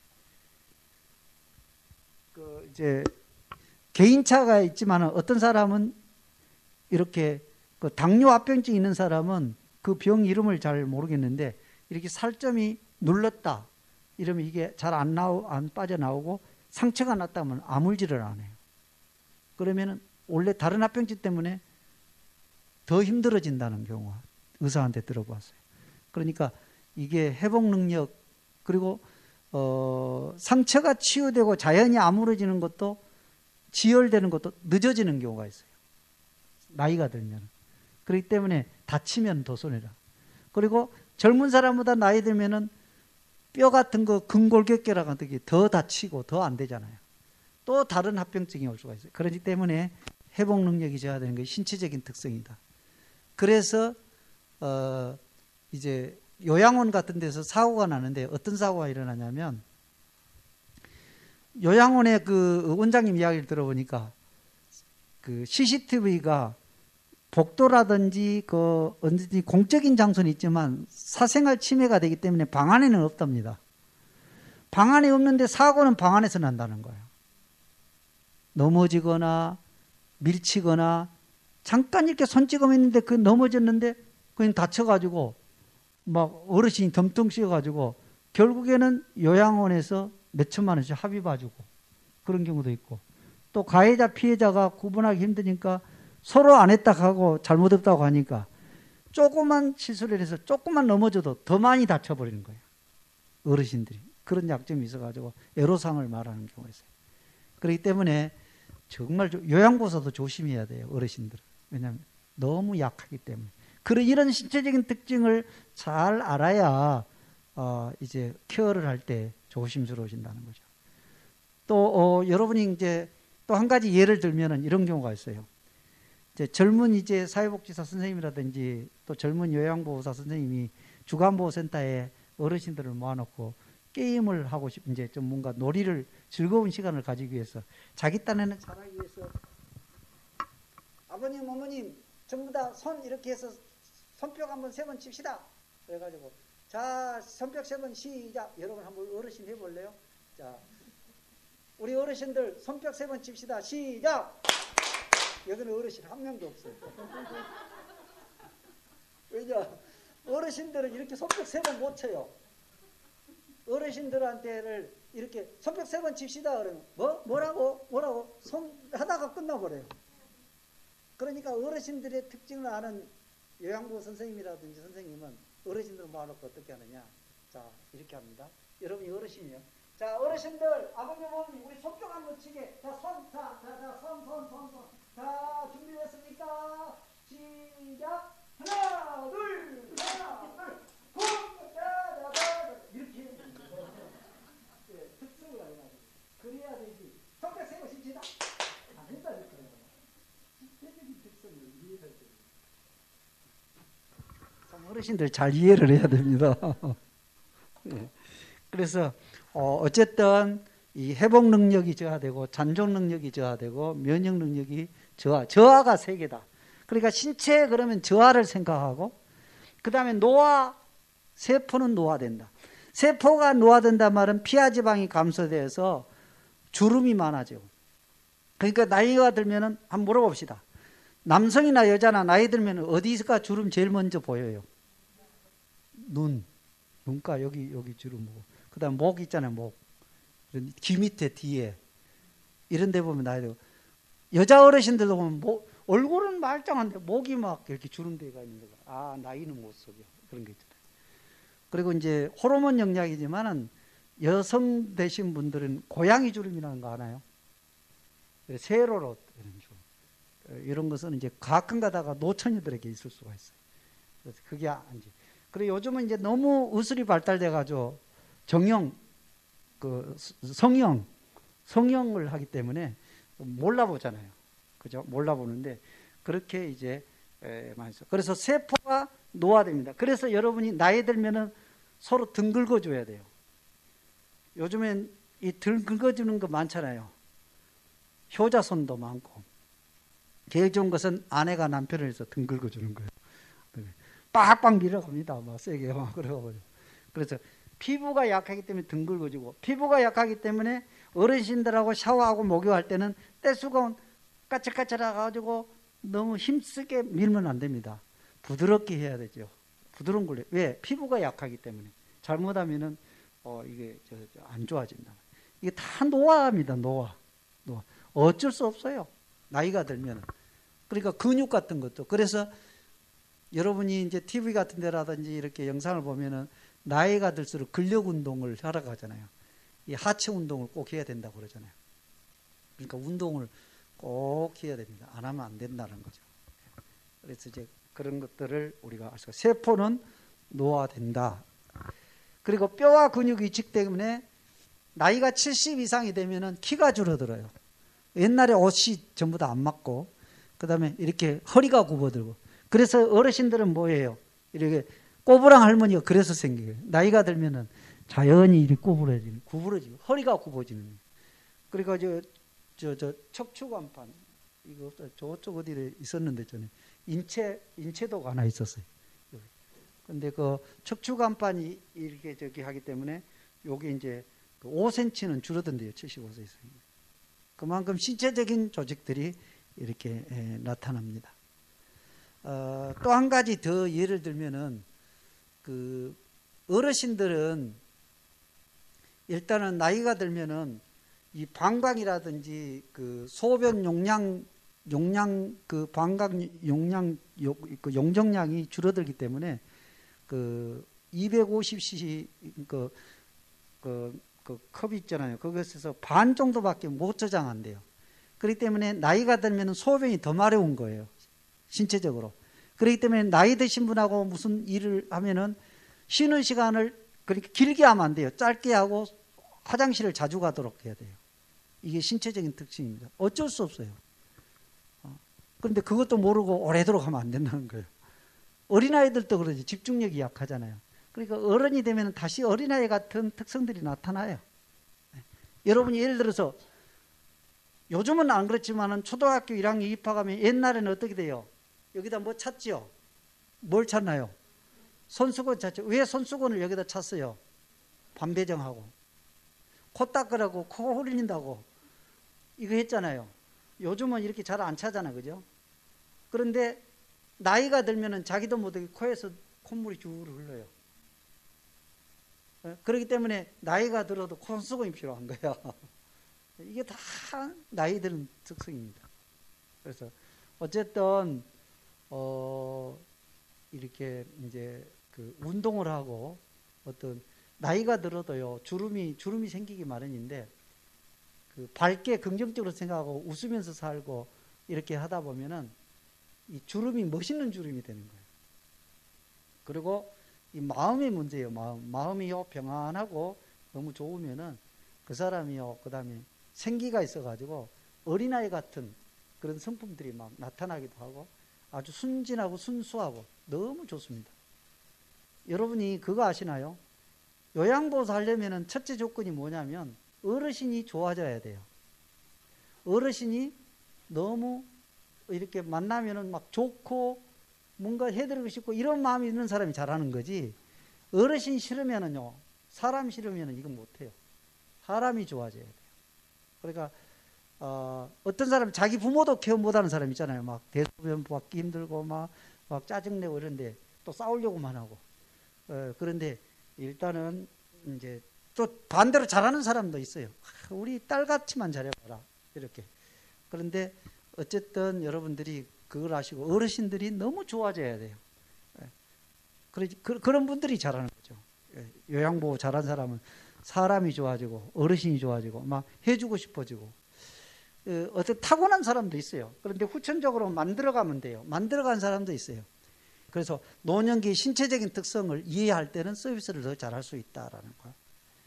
그 이제 개인차가 있지만 어떤 사람은 이렇게 그 당뇨 합병증 있는 사람은 그 병 이름을 잘 모르겠는데 이렇게 살점이 눌렀다 이러면 이게 잘 안 나오 안 빠져나오고 상처가 났다면 아물지를 안 해요. 그러면은 원래 다른 합병증 때문에 더 힘들어진다는 경우가 의사한테 들어봤어요. 그러니까 이게 회복 능력 그리고 어, 상처가 치유되고 자연히 아물어지는 것도 지혈되는 것도 늦어지는 경우가 있어요. 나이가 들면. 그렇기 때문에 다치면 더 손해라. 그리고 젊은 사람보다 나이 들면은 뼈 같은 거 근골격계라 같은 게 더 다치고 더 안 되잖아요. 또 다른 합병증이 올 수가 있어요. 그렇기 때문에 회복 능력이 저하되는 것이 신체적인 특성이다. 그래서 어 이제 요양원 같은 데서 사고가 나는데 어떤 사고가 일어나냐면 요양원의 그 원장님 이야기를 들어보니까 그 씨씨티비가 복도라든지 그 언제든지 공적인 장소는 있지만 사생활 침해가 되기 때문에 방 안에는 없답니다. 방 안에 없는데 사고는 방 안에서 난다는 거예요. 넘어지거나 밀치거나 잠깐 이렇게 손찌검 했는데 그 넘어졌는데 그냥 다쳐가지고 막 어르신이 덤덩 씌어가지고 결국에는 요양원에서 몇 천만 원씩 합의 봐주고 그런 경우도 있고, 또 가해자 피해자가 구분하기 힘드니까 서로 안 했다 하고 잘못했다고 하니까 조그만 실수를 해서 조금만 넘어져도 더 많이 다쳐버리는 거예요. 어르신들이. 그런 약점이 있어가지고 애로사항을 말하는 경우가 있어요. 그렇기 때문에 정말 요양보호사도 조심해야 돼요. 어르신들은. 왜냐하면 너무 약하기 때문에. 그런 이런 신체적인 특징을 잘 알아야 어 이제 케어를 할 때 조심스러우신다는 거죠. 또 어 여러분이 이제 또 한 가지 예를 들면은 이런 경우가 있어요. 이제 젊은 이제 사회복지사 선생님이라든지 또 젊은 요양보호사 선생님이 주간보호센터에 어르신들을 모아놓고 게임을 하고 싶, 이제 좀 뭔가 놀이를 즐거운 시간을 가지기 위해서 자기 딴에는 잘하기 위해서 아버님, 어머님 전부 다 손 이렇게 해서 손뼉 한번 세 번 칩시다. 그래가지고 자 손뼉 세 번 시작. 여러분 한번 어르신 해볼래요? 자 우리 어르신들 손뼉 세 번 칩시다. 시작. 여기는 어르신 한 명도 없어요. 왜냐? 어르신들은 이렇게 손뼉 세 번 못 쳐요. 어르신들한테를 이렇게 손뼉 세 번 칩시다 그러면 뭐? 뭐라고? 뭐라고? 손 하다가 끝나버려요. 그러니까 어르신들의 특징을 아는 요양보호 선생님이라든지 선생님은 어르신들 모아놓고 어떻게 하느냐. 자 이렇게 합니다. 여러분이 어르신이요. 자 어르신들 아버님 어머니 우리 손뼉 한번 치게. 자 손, 자, 자, 자, 손, 손, 손, 손. 자 준비됐습니까? 시작. 하나, 둘, 하나, 둘, 쿵, 자, 자, 자, 이렇게 해야 됩니다. 예, 특성을 알아야 돼. 그래야 되지. 손뼉 세고 싶지다. 안 된다니까요. 신체적인 특성을 이해해야 돼. 참 어르신들 잘 이해를 해야 됩니다. 예. 그래서 어, 어쨌든 이 회복 능력이 저하되고 잔존 능력이 저하되고 면역 능력이 저하, 저하가 세 개다. 그러니까 신체 그러면 저하를 생각하고 그 다음에 노화, 세포는 노화된다. 세포가 노화된단 말은 피하 지방이 감소돼서 주름이 많아지고. 그러니까 나이가 들면은 한번 물어봅시다. 남성이나 여자나 나이 들면 어디가 주름 제일 먼저 보여요? 눈, 눈가 여기 여기 주름 보고. 그다음 목 있잖아요, 목. 귀 밑에 뒤에 이런 데 보면 나이 들고. 여자 어르신들도 보면 목, 얼굴은 말짱한데 목이 막 이렇게 주름대가 있는 거가. 아 나이는 못 속여. 그런 게 있잖아요. 그리고 이제 호르몬 영향이지만은 여성 되신 분들은 고양이 주름이라는 거 아나요? 세로로 이런 주름. 이런 것은 이제 가끔 가다가 노처녀들에게 있을 수가 있어요. 그래서 그게 아니지. 그리고 요즘은 이제 너무 의술이 발달돼 가지고 정형, 그 성형, 성형을 하기 때문에 몰라보잖아요. 그죠? 몰라보는데 그렇게 이제 많이 써. 그래서 세포가 노화됩니다. 그래서 여러분이 나이 들면은 서로 등 긁어줘야 돼요. 요즘엔 이 등 긁어주는 거 많잖아요. 효자손도 많고. 제일 좋은 것은 아내가 남편을 해서 등 긁어주는 거예요. 빡빡 밀어갑니다. 막 세게 막 그러고. 그래서 피부가 약하기 때문에 등 긁어주고, 피부가 약하기 때문에 어르신들하고 샤워하고 목욕할 때는 떼수건 까칠까칠해가지고 너무 힘쓰게 밀면 안 됩니다. 부드럽게 해야 되죠. 부드러운 걸로. 왜? 피부가 약하기 때문에. 잘못하면은 어 이게 저, 저 안 좋아진다. 이게 다 노화입니다. 노화. 노화. 어쩔 수 없어요. 나이가 들면은. 그러니까 근육 같은 것도. 그래서 여러분이 이제 티비 같은 데라든지 이렇게 영상을 보면은 나이가 들수록 근력 운동을 하러 가잖아요. 이 하체 운동을 꼭 해야 된다고 그러잖아요. 그러니까 운동을 꼭 해야 됩니다. 안 하면 안 된다는 거죠. 그래서 이제 그런 것들을 우리가 알 수가. 세포는 노화된다. 그리고 뼈와 근육이 이식 때문에 나이가 칠십 이상이 되면은 키가 줄어들어요. 옛날에 옷이 전부 다 안 맞고, 그 다음에 이렇게 허리가 굽어들고. 그래서 어르신들은 뭐예요? 이렇게 꼬부랑 할머니가 그래서 생겨요. 나이가 들면은 자연히 이렇게 구부러지는, 구부러지고, 허리가 굽어지는. 그러니까 저, 저, 저 척추관판, 이거 저쪽 어디에 있었는데 전에 인체 인체도가 하나 있었어요. 근데 그 척추간판이 이렇게 저기 하기 때문에 요게 이제 오 센티미터는 줄어든대요. 칠십오 세 이상. 그만큼 신체적인 조직들이 이렇게 에, 나타납니다. 어, 또 한 가지 더 예를 들면은 그 어르신들은 일단은 나이가 들면은 이 방광이라든지 그 소변 용량 용량 그 방광 용량 요, 그 용적량이 줄어들기 때문에 그 이백오십 씨씨 그, 그, 그 컵 있잖아요. 그것에서 반 정도밖에 못 저장한대요. 그렇기 때문에 나이가 들면 소변이 더 마려운 거예요. 신체적으로. 그렇기 때문에 나이 드신 분하고 무슨 일을 하면은 쉬는 시간을 그렇게 길게 하면 안 돼요. 짧게 하고 화장실을 자주 가도록 해야 돼요. 이게 신체적인 특징입니다. 어쩔 수 없어요. 그런데 그것도 모르고 오래도록 하면 안 된다는 거예요. 어린아이들도 그러지. 집중력이 약하잖아요. 그러니까 어른이 되면 다시 어린아이 같은 특성들이 나타나요. 여러분이 예를 들어서 요즘은 안 그렇지만은 초등학교 일 학년 입학하면 옛날에는 어떻게 돼요? 여기다 뭐 찾지요? 뭘 찾나요? 손수건 찾죠. 왜 손수건을 여기다 찾어요? 반배정하고 코 닦으라고 코 흘린다고 이거 했잖아요. 요즘은 이렇게 잘 안 차잖아, 그죠? 그런데 나이가 들면은 자기도 모르게 코에서 콧물이 줄 흘러요. 그렇기 때문에 나이가 들어도 콧수건이 필요한 거야. 이게 다 나이 드는 특성입니다. 그래서 어쨌든 어 이렇게 이제 그 운동을 하고 어떤 나이가 들어도요 주름이 주름이 생기기 마련인데 그 밝게 긍정적으로 생각하고 웃으면서 살고 이렇게 하다 보면은 이 주름이 멋있는 주름이 되는 거예요. 그리고 이 마음의 문제예요. 마음 마음이요 평안하고 너무 좋으면은 그 사람이요 그 다음에 생기가 있어가지고 어린아이 같은 그런 성품들이 막 나타나기도 하고 아주 순진하고 순수하고 너무 좋습니다. 여러분이 그거 아시나요? 요양보호사 하려면 첫째 조건이 뭐냐면 어르신이 좋아져야 돼요. 어르신이 너무 이렇게 만나면은 막 좋고 뭔가 해드리고 싶고 이런 마음이 있는 사람이 잘하는 거지. 어르신 싫으면은요, 사람 싫으면은 이건 못해요. 사람이 좋아져야 돼요. 그러니까 어, 어떤 사람 자기 부모도 케어 못하는 사람 있잖아요. 막 대소변 받기 힘들고 막, 막 짜증내고 이런데 또 싸우려고만 하고. 어, 그런데 일단은 이제 또 반대로 잘하는 사람도 있어요. 우리 딸같이만 잘해봐라 이렇게. 그런데 어쨌든 여러분들이 그걸 아시고 어르신들이 너무 좋아져야 돼요. 그, 그런 분들이 잘하는 거죠. 요양보호 잘한 사람은 사람이 좋아지고 어르신이 좋아지고 막 해주고 싶어지고 어떤 타고난 사람도 있어요. 그런데 후천적으로 만들어가면 돼요. 만들어간 사람도 있어요. 그래서 노년기 신체적인 특성을 이해할 때는 서비스를 더 잘할 수 있다라는 거예요.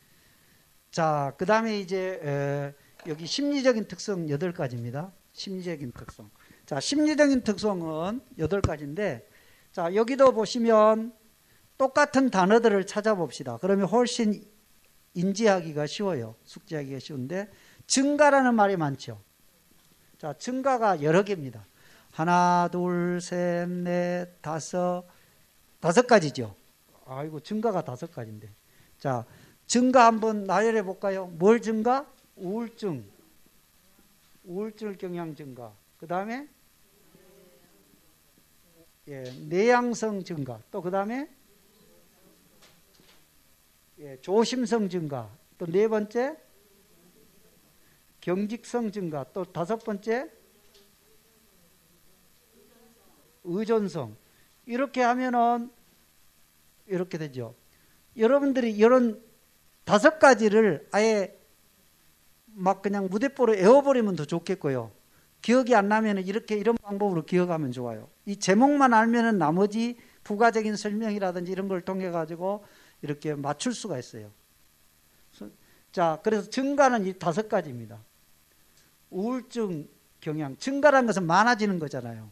자, 그 다음에 이제 에, 여기 심리적인 특성 여덟 가지입니다. 심리적인 특성. 자, 심리적인 특성은 여덟 가지인데, 자, 여기도 보시면 똑같은 단어들을 찾아봅시다. 그러면 훨씬 인지하기가 쉬워요. 숙지하기가 쉬운데, 증가라는 말이 많죠. 자, 증가가 여러 개입니다. 하나, 둘, 셋, 넷, 다섯, 다섯 가지죠. 아이고, 증가가 다섯 가지인데. 자, 증가 한번 나열해 볼까요? 뭘 증가? 우울증. 우울증 경향 증가. 그 다음에 예, 내향성 증가. 또 그 다음에 예, 조심성 증가. 또 네 번째 경직성 증가. 또 다섯 번째 의존성. 이렇게 하면은 이렇게 되죠. 여러분들이 이런 다섯 가지를 아예 막 그냥 무대뽀로 외워버리면 더 좋겠고요. 기억이 안 나면 이렇게 이런 방법으로 기억하면 좋아요. 이 제목만 알면은 나머지 부가적인 설명이라든지 이런 걸 통해 가지고 이렇게 맞출 수가 있어요. 자, 그래서 증가는 이 다섯 가지입니다. 우울증 경향. 증가라는 것은 많아지는 거잖아요.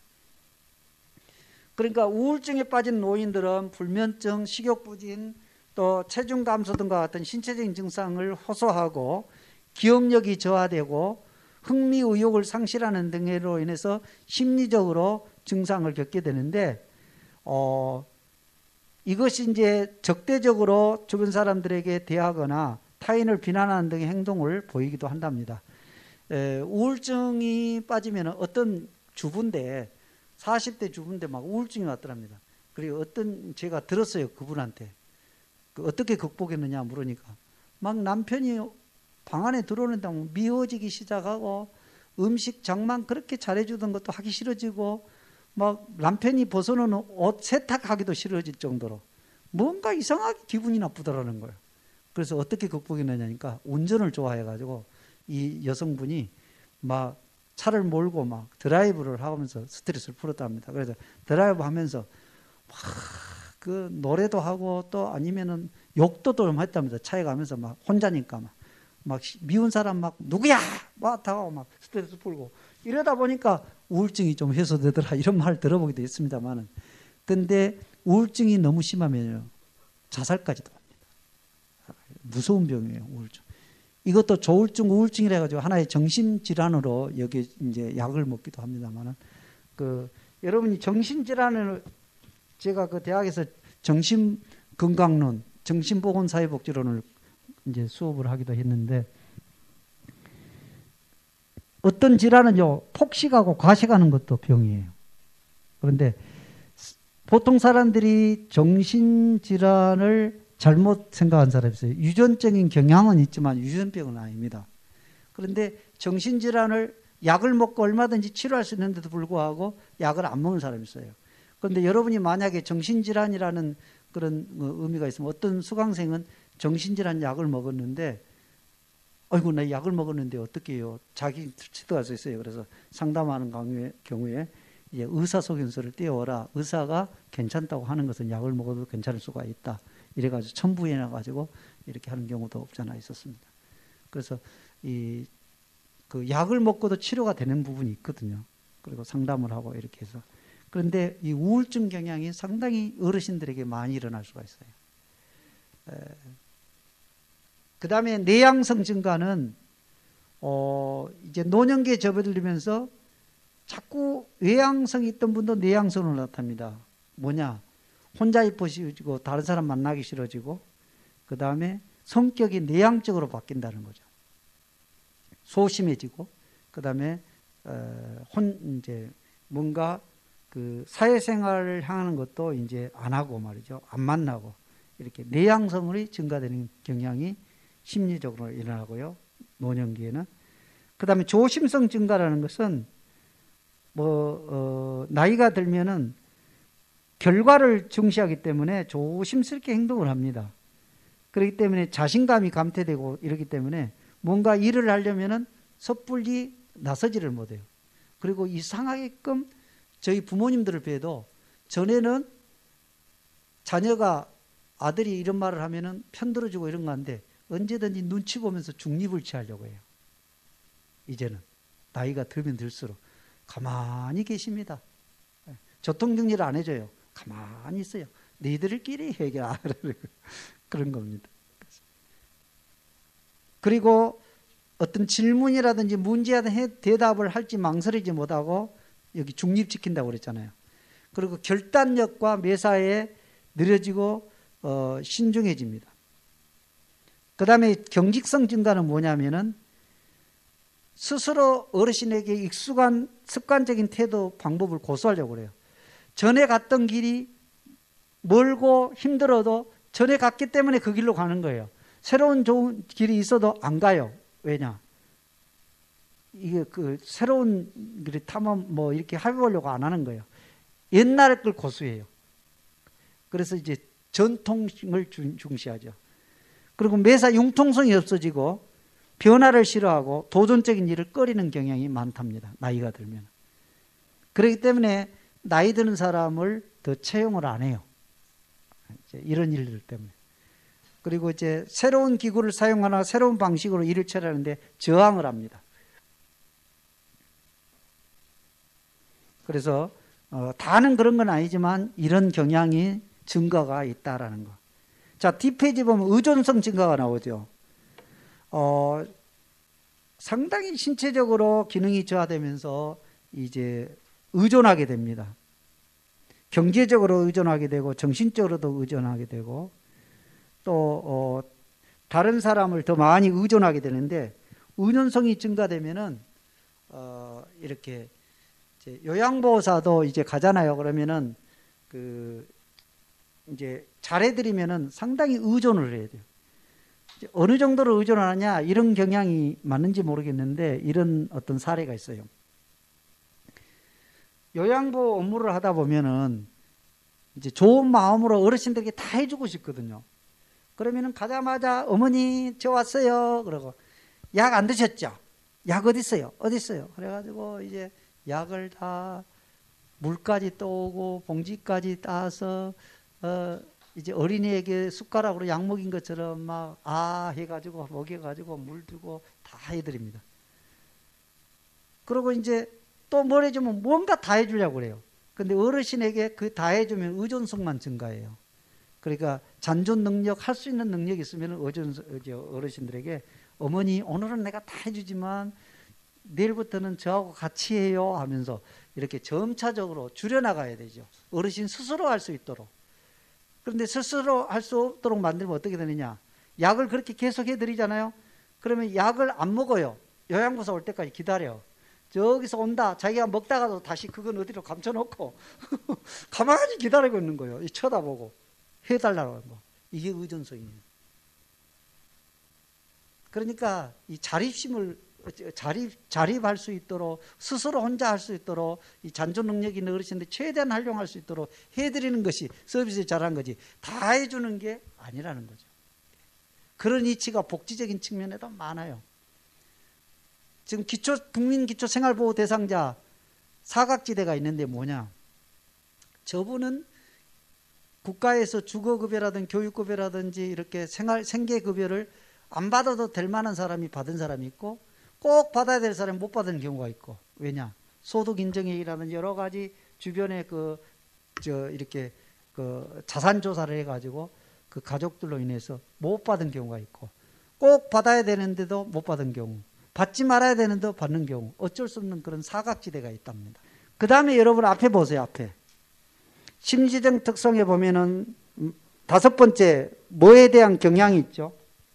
그러니까 우울증에 빠진 노인들은 불면증, 식욕부진, 또 체중 감소 등과 같은 신체적인 증상을 호소하고 기억력이 저하되고 흥미 의욕을 상실하는 등으로 인해서 심리적으로 증상을 겪게 되는데, 어, 이것이 이제 적대적으로 주변 사람들에게 대하거나 타인을 비난하는 등의 행동을 보이기도 한답니다. 에, 우울증이 빠지면 어떤 주부인데, 사십 대 주부인데 막 우울증이 왔더랍니다. 그리고 어떤, 제가 들었어요. 그분한테. 그 어떻게 극복했느냐 물으니까. 막 남편이 방 안에 들어오는데 미워지기 시작하고, 음식 장만 그렇게 잘해주던 것도 하기 싫어지고, 막 남편이 벗어놓은 옷 세탁하기도 싫어질 정도로 뭔가 이상하게 기분이 나쁘더라는 거예요. 그래서 어떻게 극복했느냐니까 운전을 좋아해가지고 이 여성분이 막 차를 몰고 막 드라이브를 하면서 스트레스를 풀었답니다. 그래서 드라이브 하면서 막 그 노래도 하고 또 아니면은 욕도 좀 했답니다. 차에 가면서 막 혼자니까 막, 막 미운 사람 막 누구야 막 다가고 막 스트레스 풀고 이러다 보니까 우울증이 좀 해소되더라 이런 말 들어보기도 했습니다만은, 근데 우울증이 너무 심하면요 자살까지도 합니다. 무서운 병이에요 우울증. 이것도 조울증, 우울증이라 가지고 하나의 정신질환으로 여기 이제 약을 먹기도 합니다만은, 그 여러분이 정신질환을 제가 그 대학에서 정신건강론, 정신보건사회복지론을 이제 수업을 하기도 했는데, 어떤 질환은요 폭식하고 과식하는 것도 병이에요. 그런데 보통 사람들이 정신질환을 잘못 생각한 사람이 있어요. 유전적인 경향은 있지만 유전병은 아닙니다. 그런데 정신질환을 약을 먹고 얼마든지 치료할 수 있는데도 불구하고 약을 안 먹는 사람이 있어요. 그런데 여러분이 만약에 정신질환이라는 그런 의미가 있으면, 어떤 수강생은 정신질환 약을 먹었는데 아이고 나 약을 먹었는데 어떻게 해요? 자기 치료할 수 있어요. 그래서 상담하는 경우에, 경우에 이제 의사소견서를 띄워라. 의사가 괜찮다고 하는 것은 약을 먹어도 괜찮을 수가 있다. 이래가지고 첨부해놔가지고 이렇게 하는 경우도 없잖아 있었습니다. 그래서 이 그 약을 먹고도 치료가 되는 부분이 있거든요. 그리고 상담을 하고 이렇게 해서. 그런데 이 우울증 경향이 상당히 어르신들에게 많이 일어날 수가 있어요. 그 다음에 내향성 증가는 어 이제 노년기에 접어들면서 자꾸 외향성이 있던 분도 내향성으로 나타납니다. 뭐냐? 혼자 있고 싶어지고 다른 사람 만나기 싫어지고, 그 다음에 성격이 내향적으로 바뀐다는 거죠. 소심해지고, 그 다음에 어, 혼 이제 뭔가 그 사회생활을 향하는 것도 이제 안 하고 말이죠. 안 만나고 이렇게 내향성이 증가되는 경향이 심리적으로 일어나고요. 노년기에는. 그 다음에 조심성 증가라는 것은 뭐 어, 나이가 들면은 결과를 중시하기 때문에 조심스럽게 행동을 합니다. 그렇기 때문에 자신감이 감퇴되고 이러기 때문에 뭔가 일을 하려면은 섣불리 나서지를 못해요. 그리고 이상하게끔 저희 부모님들을 뵈도 전에는 자녀가 아들이 이런 말을 하면은 편들어주고 이런 거 한데 언제든지 눈치 보면서 중립을 취하려고 해요. 이제는 나이가 들면 들수록 가만히 계십니다. 교통정리를 안 해줘요. 가만히 있어요. 너희들끼리 해결하라는 그런 겁니다. 그리고 어떤 질문이라든지 문제에 대답을 할지 망설이지 못하고 여기 중립시킨다고 그랬잖아요. 그리고 결단력과 매사에 느려지고 어, 신중해집니다. 그 다음에 경직성 증가는 뭐냐면은 스스로 어르신에게 익숙한 습관적인 태도 방법을 고수하려고 그래요. 전에 갔던 길이 멀고 힘들어도 전에 갔기 때문에 그 길로 가는 거예요. 새로운 좋은 길이 있어도 안 가요. 왜냐? 이게 그 새로운 길을 타면 뭐 이렇게 해보려고 안 하는 거예요. 옛날 걸 고수해요. 그래서 이제 전통을 중시하죠. 그리고 매사 융통성이 없어지고 변화를 싫어하고 도전적인 일을 꺼리는 경향이 많답니다. 나이가 들면. 그렇기 때문에 나이 드는 사람을 더 채용을 안 해요. 이제 이런 일들 때문에. 그리고 이제 새로운 기구를 사용하나 새로운 방식으로 일을 처리하는데 저항을 합니다. 그래서 어, 다는 그런 건 아니지만 이런 경향이 증가가 있다라는 거. 자, 뒷페이지 보면 의존성 증가가 나오죠. 어, 상당히 신체적으로 기능이 저하되면서 이제 의존하게 됩니다. 경제적으로 의존하게 되고 정신적으로도 의존하게 되고 또 어, 다른 사람을 더 많이 의존하게 되는데 의존성이 증가되면은 어, 이렇게 이제 요양보호사도 이제 가잖아요. 그러면은 그 이제 잘해드리면은 상당히 의존을 해야 돼요. 어느 정도로 의존하느냐 이런 경향이 맞는지 모르겠는데 이런 어떤 사례가 있어요. 요양보호 업무를 하다 보면은 이제 좋은 마음으로 어르신들에게 다 해주고 싶거든요. 그러면은 가자마자 어머니 저 왔어요. 그러고 약 안 드셨죠? 약 어디 있어요? 어디 있어요? 그래가지고 이제 약을 다 물까지 떠오고 봉지까지 따서 어 이제 어린이에게 숟가락으로 약 먹인 것처럼 막 아 해가지고 먹여가지고 물 주고 다 해드립니다. 그리고 이제 또 뭘 해주면 뭔가 다 해주려고 그래요. 근데 어르신에게 그 다 해주면 의존성만 증가해요. 그러니까 잔존 능력, 할 수 있는 능력이 있으면 어르신들에게 어머니 오늘은 내가 다 해주지만 내일부터는 저하고 같이 해요 하면서 이렇게 점차적으로 줄여나가야 되죠. 어르신 스스로 할 수 있도록. 그런데 스스로 할 수 없도록 만들면 어떻게 되느냐. 약을 그렇게 계속 해드리잖아요. 그러면 약을 안 먹어요. 요양보호사 올 때까지 기다려. 저기서 온다. 자기가 먹다가도 다시 그건 어디로 감춰놓고 가만히 기다리고 있는 거예요. 쳐다보고 해달라고. 뭐. 이게 의존성이에요. 그러니까 이 자립심을 자립, 자립할 수 있도록 스스로 혼자 할 수 있도록 이 잔존 능력이 있는 어르신들 최대한 활용할 수 있도록 해드리는 것이 서비스 잘한 거지 다 해주는 게 아니라는 거죠. 그런 이치가 복지적인 측면에도 많아요. 지금 기초, 국민기초생활보호 대상자 사각지대가 있는데 뭐냐. 저분은 국가에서 주거급여라든지 교육급여라든지 이렇게 생활, 생계급여를 안 받아도 될 만한 사람이 받은 사람이 있고 꼭 받아야 될 사람이 못 받은 경우가 있고. 왜냐? 소득 인정액이라든지 여러 가지 주변에 그, 저, 이렇게 그 자산 조사를 해가지고 그 가족들로 인해서 못 받은 경우가 있고 꼭 받아야 되는데도 못 받은 경우. 받지 말아야 되는데 받는 경우 어쩔 수 없는 그런 사각지대가 있답니다. 그 다음에 여러분 앞에 보세요. 앞에 심리적 특성에 보면은 다섯 번째 뭐에 대한 경향이 있죠?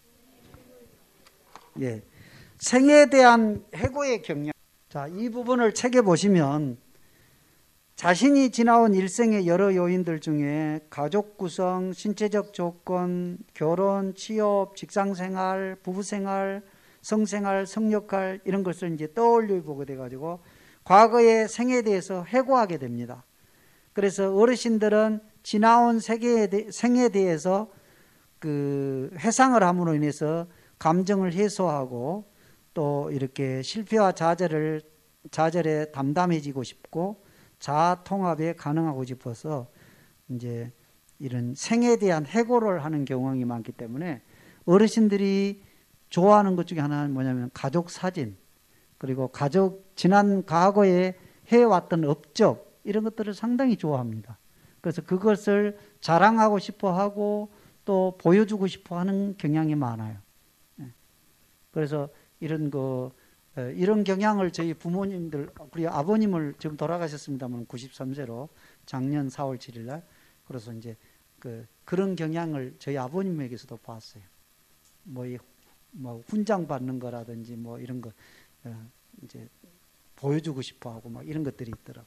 예, 생에 대한 해고의 경향. 자, 이 부분을 책에 보시면 자신이 지나온 일생의 여러 요인들 중에 가족 구성, 신체적 조건, 결혼, 취업, 직장생활, 부부생활, 성생활, 성역할 이런 것을 이제 떠올려 보게 돼가지고 과거의 생에 대해서 회고하게 됩니다. 그래서 어르신들은 지나온 세계에 대, 생에 대해서 그 회상을 함으로 인해서 감정을 해소하고 또 이렇게 실패와 좌절을 좌절에 담담해지고 싶고 자아 통합에 가능하고 싶어서 이제 이런 생에 대한 해고를 하는 경향이 많기 때문에 어르신들이 좋아하는 것 중에 하나는 뭐냐면 가족 사진, 그리고 가족 지난 과거에 해왔던 업적 이런 것들을 상당히 좋아합니다. 그래서 그것을 자랑하고 싶어 하고 또 보여주고 싶어 하는 경향이 많아요. 그래서 이런 그 이런 경향을 저희 부모님들, 우리 아버님을 지금 돌아가셨습니다만 구십삼 세로 작년 사월 칠일 날. 그래서 이제 그 그런 경향을 저희 아버님에게서도 봤어요. 뭐 이 뭐 훈장 받는 거라든지 뭐 이런 거 이제 보여주고 싶어 하고 막 이런 것들이 있더라고요.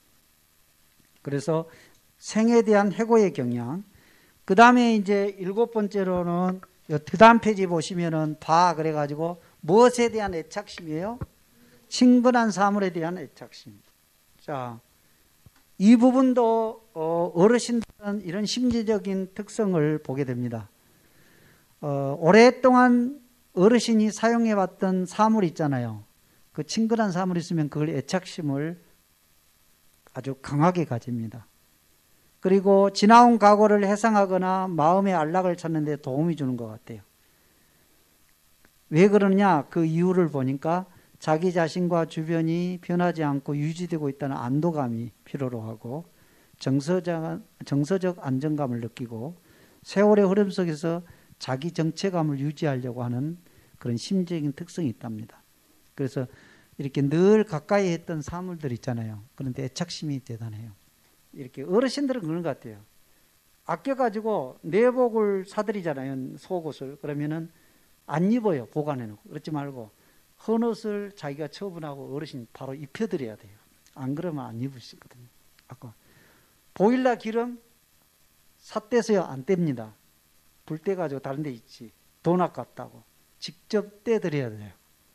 그래서 생에 대한 해고의 경향. 그 다음에 이제 일곱 번째로는 그 다음 페이지 보시면은 봐 그래가지고 무엇에 대한 애착심이에요? 친근한 사물에 대한 애착심. 자, 이 부분도 어, 어르신들은 이런 심리적인 특성을 보게 됩니다. 어, 오랫동안 어르신이 사용해왔던 사물이 있잖아요. 그 친근한 사물이 있으면 그걸 애착심을 아주 강하게 가집니다. 그리고 지나온 과거를 회상하거나 마음의 안락을 찾는 데 도움이 주는 것 같아요. 왜 그러냐? 그 이유를 보니까 자기 자신과 주변이 변하지 않고 유지되고 있다는 안도감이 필요로 하고 정서적, 정서적 안정감을 느끼고 세월의 흐름 속에서 자기 정체감을 유지하려고 하는 그런 심리적인 특성이 있답니다. 그래서 이렇게 늘 가까이 했던 사물들 있잖아요. 그런데 애착심이 대단해요. 이렇게 어르신들은 그런 것 같아요. 아껴가지고 내복을 사드리잖아요. 속옷을. 그러면은 안 입어요. 보관해놓고. 그렇지 말고 헌 옷을 자기가 처분하고 어르신 바로 입혀드려야 돼요. 안 그러면 안 입으시거든요. 아까 보일러 기름 삿대서요 안 뗍니다. 불 떼가지고 다른 데 있지. 돈 아깝다고. 직접 떼드려야 돼요.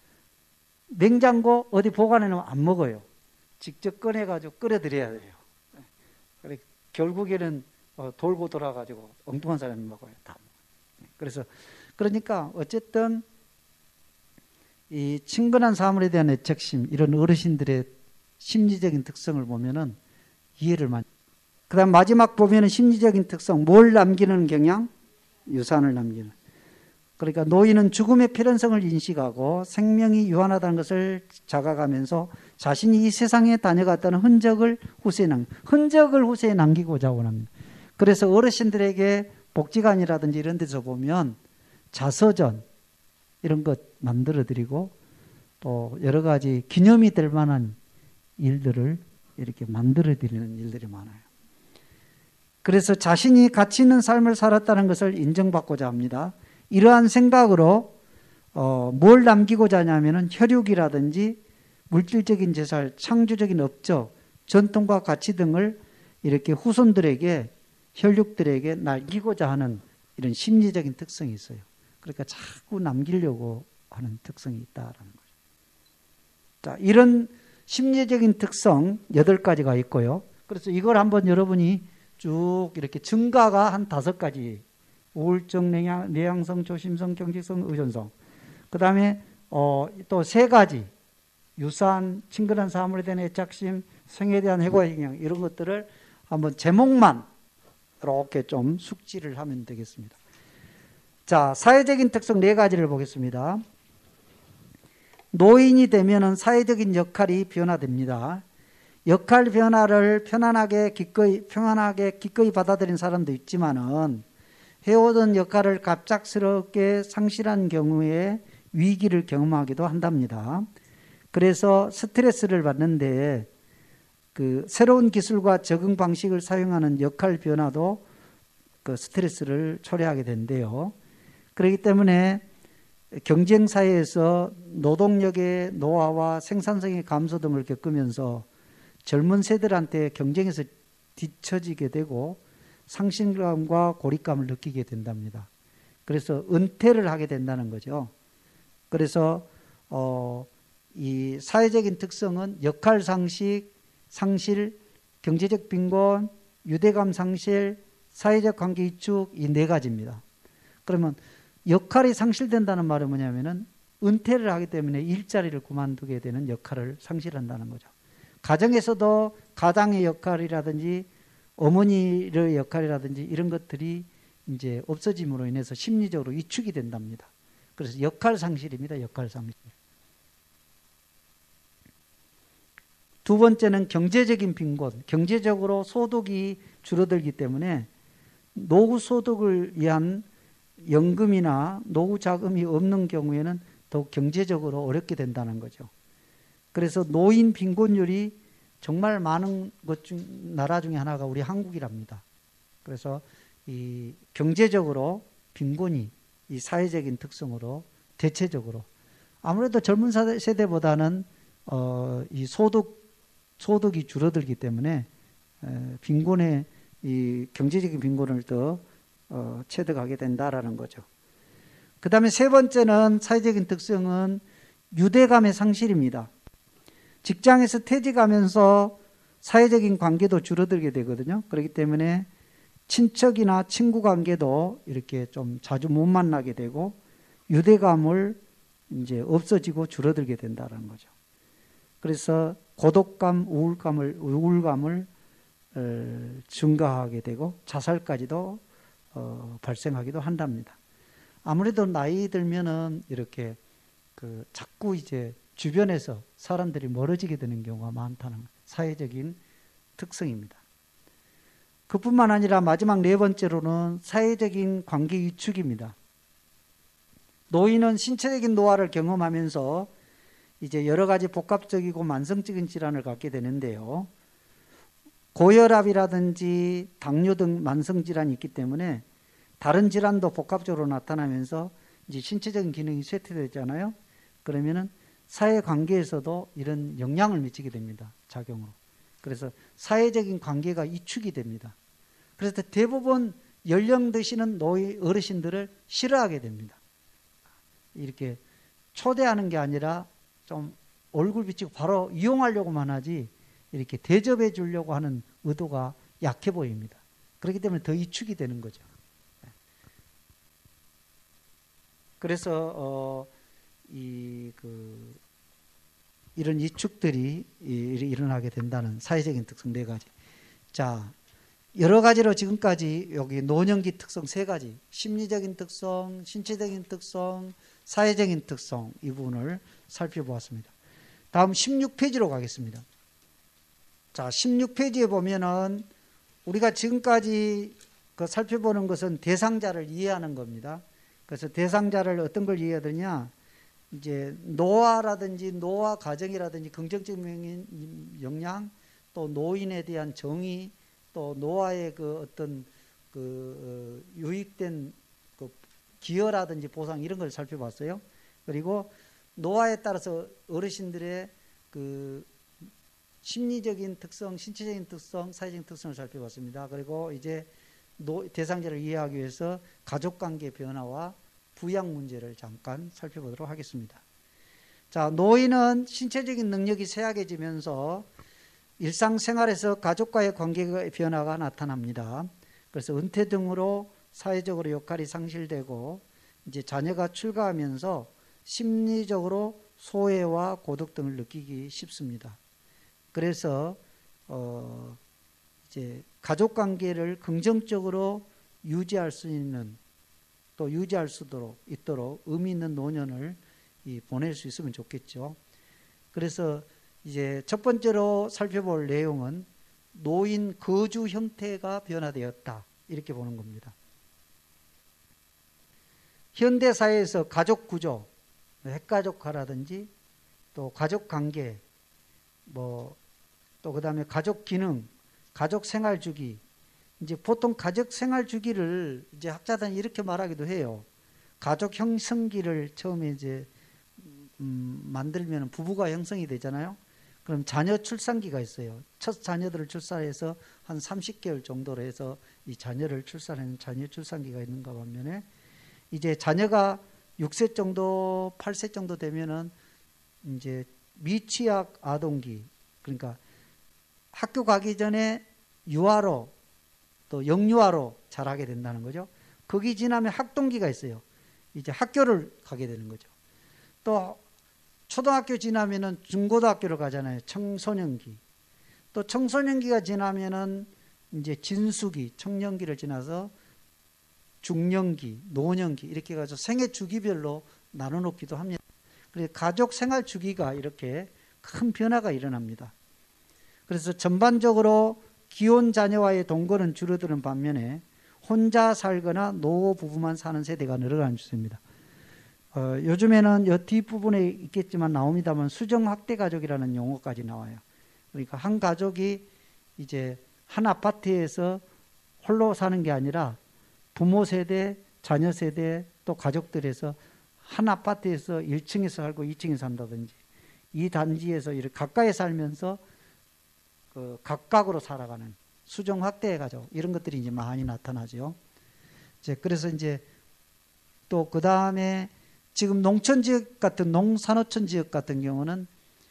냉장고 어디 보관해놓으면 안 먹어요. 직접 꺼내가지고 끓여드려야 돼요. 그래, 결국에는 어, 돌고 돌아가지고 엉뚱한 사람이 먹어요. 다. 그래서 그러니까 어쨌든 이 친근한 사물에 대한 애착심, 이런 어르신들의 심리적인 특성을 보면은 이해를 많이. 그다음 마지막 보면은 심리적인 특성, 뭘 남기는 경향? 유산을 남기는. 그러니까 노인은 죽음의 필연성을 인식하고 생명이 유한하다는 것을 자각하면서 자신이 이 세상에 다녀갔다는 흔적을 후세에 남, 흔적을 후세에 남기고자 원합니다. 그래서 어르신들에게 복지관이라든지 이런 데서 보면 자서전 이런 것 만들어 드리고 또 여러 가지 기념이 될 만한 일들을 이렇게 만들어 드리는 일들이 많아요. 그래서 자신이 가치 있는 삶을 살았다는 것을 인정받고자 합니다. 이러한 생각으로 어, 뭘 남기고자 하냐면은 혈육이라든지 물질적인 재산, 창조적인 업적, 전통과 가치 등을 이렇게 후손들에게, 혈육들에게 남기고자 하는 이런 심리적인 특성이 있어요. 그러니까 자꾸 남기려고 하는 특성이 있다라는 거죠. 자, 이런 심리적인 특성 여덟 가지가 있고요. 그래서 이걸 한번 여러분이 쭉 이렇게 증가가 한 다섯 가지. 우울증, 내향, 내향성, 조심성, 경직성, 의존성. 그 다음에 어, 또 세 가지. 유산, 친근한 사물에 대한 애착심, 성에 대한 해고의 영향, 이런 것들을 한번 제목만 이렇게 좀 숙지를 하면 되겠습니다. 자, 사회적인 특성 네 가지를 보겠습니다. 노인이 되면은 사회적인 역할이 변화됩니다. 역할 변화를 편안하게 기꺼이 평안하게 기꺼이 받아들인 사람도 있지만은 해오던 역할을 갑작스럽게 상실한 경우에 위기를 경험하기도 한답니다. 그래서 스트레스를 받는데 그 새로운 기술과 적응 방식을 사용하는 역할 변화도 그 스트레스를 초래하게 된대요. 그렇기 때문에 경쟁 사회에서 노동력의 노화와 생산성의 감소 등을 겪으면서 젊은 세대들한테 경쟁에서 뒤처지게 되고 상실감과 고립감을 느끼게 된답니다. 그래서 은퇴를 하게 된다는 거죠. 그래서 어, 이 사회적인 특성은 역할 상식, 상실, 경제적 빈곤, 유대감 상실, 사회적 관계 위축, 이 네 가지입니다. 그러면 역할이 상실된다는 말은 뭐냐면은 은퇴를 하기 때문에 일자리를 그만두게 되는 역할을 상실한다는 거죠. 가정에서도 가장의 역할이라든지 어머니의 역할이라든지 이런 것들이 이제 없어짐으로 인해서 심리적으로 위축이 된답니다. 그래서 역할 상실입니다. 역할 상실. 두 번째는 경제적인 빈곤. 경제적으로 소득이 줄어들기 때문에 노후 소득을 위한 연금이나 노후 자금이 없는 경우에는 더욱 경제적으로 어렵게 된다는 거죠. 그래서 노인 빈곤율이 정말 많은 것 중, 나라 중에 하나가 우리 한국이랍니다. 그래서 이 경제적으로 빈곤이 이 사회적인 특성으로 대체적으로 아무래도 젊은 세대보다는 어, 이 소득, 소득이 줄어들기 때문에 에, 빈곤의 이 경제적인 빈곤을 더 어, 체득하게 된다라는 거죠. 그 다음에 세 번째는 사회적인 특성은 유대감의 상실입니다. 직장에서 퇴직하면서 사회적인 관계도 줄어들게 되거든요. 그렇기 때문에 친척이나 친구 관계도 이렇게 좀 자주 못 만나게 되고 유대감을 이제 없어지고 줄어들게 된다는 거죠. 그래서 고독감, 우울감을, 우울감을 어, 증가하게 되고 자살까지도 어, 발생하기도 한답니다. 아무래도 나이 들면은 이렇게 그 자꾸 이제 주변에서 사람들이 멀어지게 되는 경우가 많다는 사회적인 특성입니다. 그뿐만 아니라 마지막 네 번째로는 사회적인 관계 위축입니다. 노인은 신체적인 노화를 경험하면서 이제 여러 가지 복합적이고 만성적인 질환을 갖게 되는데요. 고혈압이라든지 당뇨 등 만성 질환이 있기 때문에 다른 질환도 복합적으로 나타나면서 이제 신체적인 기능이 쇠퇴되잖아요. 그러면은 사회 관계에서도 이런 영향을 미치게 됩니다. 작용으로. 그래서 사회적인 관계가 이축이 됩니다. 그래서 대부분 연령 드시는 노인 어르신들을 싫어하게 됩니다. 이렇게 초대하는 게 아니라 좀 얼굴 비치고 바로 이용하려고만 하지 이렇게 대접해 주려고 하는 의도가 약해 보입니다. 그렇기 때문에 더 이축이 되는 거죠. 그래서 어, 이, 그, 이런 이축들이 일어나게 된다는 사회적인 특성 네 가지. 자, 여러 가지로 지금까지 여기 노년기 특성 세 가지, 심리적인 특성, 신체적인 특성, 사회적인 특성 이 부분을 살펴보았습니다. 다음 십육 페이지로 가겠습니다. 자, 십육 페이지에 보면은 우리가 지금까지 그 살펴보는 것은 대상자를 이해하는 겁니다. 그래서 대상자를 어떤 걸 이해해야 되냐? 이제 노화라든지 노화 가정이라든지 긍정적인 영향, 또 노인에 대한 정의, 또 노화의 그 어떤 그 유익된 그 기여라든지 보상 이런 걸 살펴봤어요. 그리고 노화에 따라서 어르신들의 그 심리적인 특성, 신체적인 특성, 사회적인 특성을 살펴봤습니다. 그리고 이제 노, 대상자를 이해하기 위해서 가족관계 변화와 부양 문제를 잠깐 살펴보도록 하겠습니다. 자, 노인은 신체적인 능력이 쇠약해지면서 일상생활에서 가족과의 관계 변화가 나타납니다. 그래서 은퇴 등으로 사회적으로 역할이 상실되고 이제 자녀가 출가하면서 심리적으로 소외와 고독 등을 느끼기 쉽습니다. 그래서 어 이제 가족 관계를 긍정적으로 유지할 수 있는 또 유지할 수 있도록 의미 있는 노년을 이 보낼 수 있으면 좋겠죠. 그래서 이제 첫 번째로 살펴볼 내용은 노인 거주 형태가 변화되었다 이렇게 보는 겁니다. 현대 사회에서 가족 구조, 핵가족화라든지 또 가족 관계, 뭐 또 그다음에 가족 기능, 가족 생활 주기. 이제 보통 가족 생활 주기를 이제 학자들은 이렇게 말하기도 해요. 가족 형성기를 처음에 이제 음, 만들면 부부가 형성이 되잖아요. 그럼 자녀 출산기가 있어요. 첫 자녀들을 출산해서 한 삼십 개월 정도로 해서 이 자녀를 출산하는 자녀 출산기가 있는가 반면에 이제 자녀가 육 세 정도, 팔 세 정도 되면은 이제 미취학 아동기, 그러니까 학교 가기 전에 유아로 또 영유아로 자라게 된다는 거죠. 거기 지나면 학동기가 있어요. 이제 학교를 가게 되는 거죠. 또 초등학교 지나면은 중고등학교를 가잖아요. 청소년기. 또 청소년기가 지나면은 이제 진수기, 청년기를 지나서 중년기, 노년기 이렇게 해서 생애 주기별로 나눠놓기도 합니다. 그래서 가족 생활 주기가 이렇게 큰 변화가 일어납니다. 그래서 전반적으로 기혼 자녀와의 동거는 줄어드는 반면에 혼자 살거나 노후 부부만 사는 세대가 늘어나는 추세입니다. 어, 요즘에는 이 뒷부분에 있겠지만 나옵니다만 수정 확대 가족이라는 용어까지 나와요. 그러니까 한 가족이 이제 한 아파트에서 홀로 사는 게 아니라 부모 세대, 자녀 세대, 또 가족들에서 한 아파트에서 일 층에서 살고 이 층에 산다든지 이 단지에서 이렇게 가까이 살면서 그 각각으로 살아가는 수정 확대 가족 이런 것들이 이제 많이 나타나죠. 이제 그래서 이제 또 그 다음에 지금 농촌 지역 같은 농산어촌 지역 같은 경우는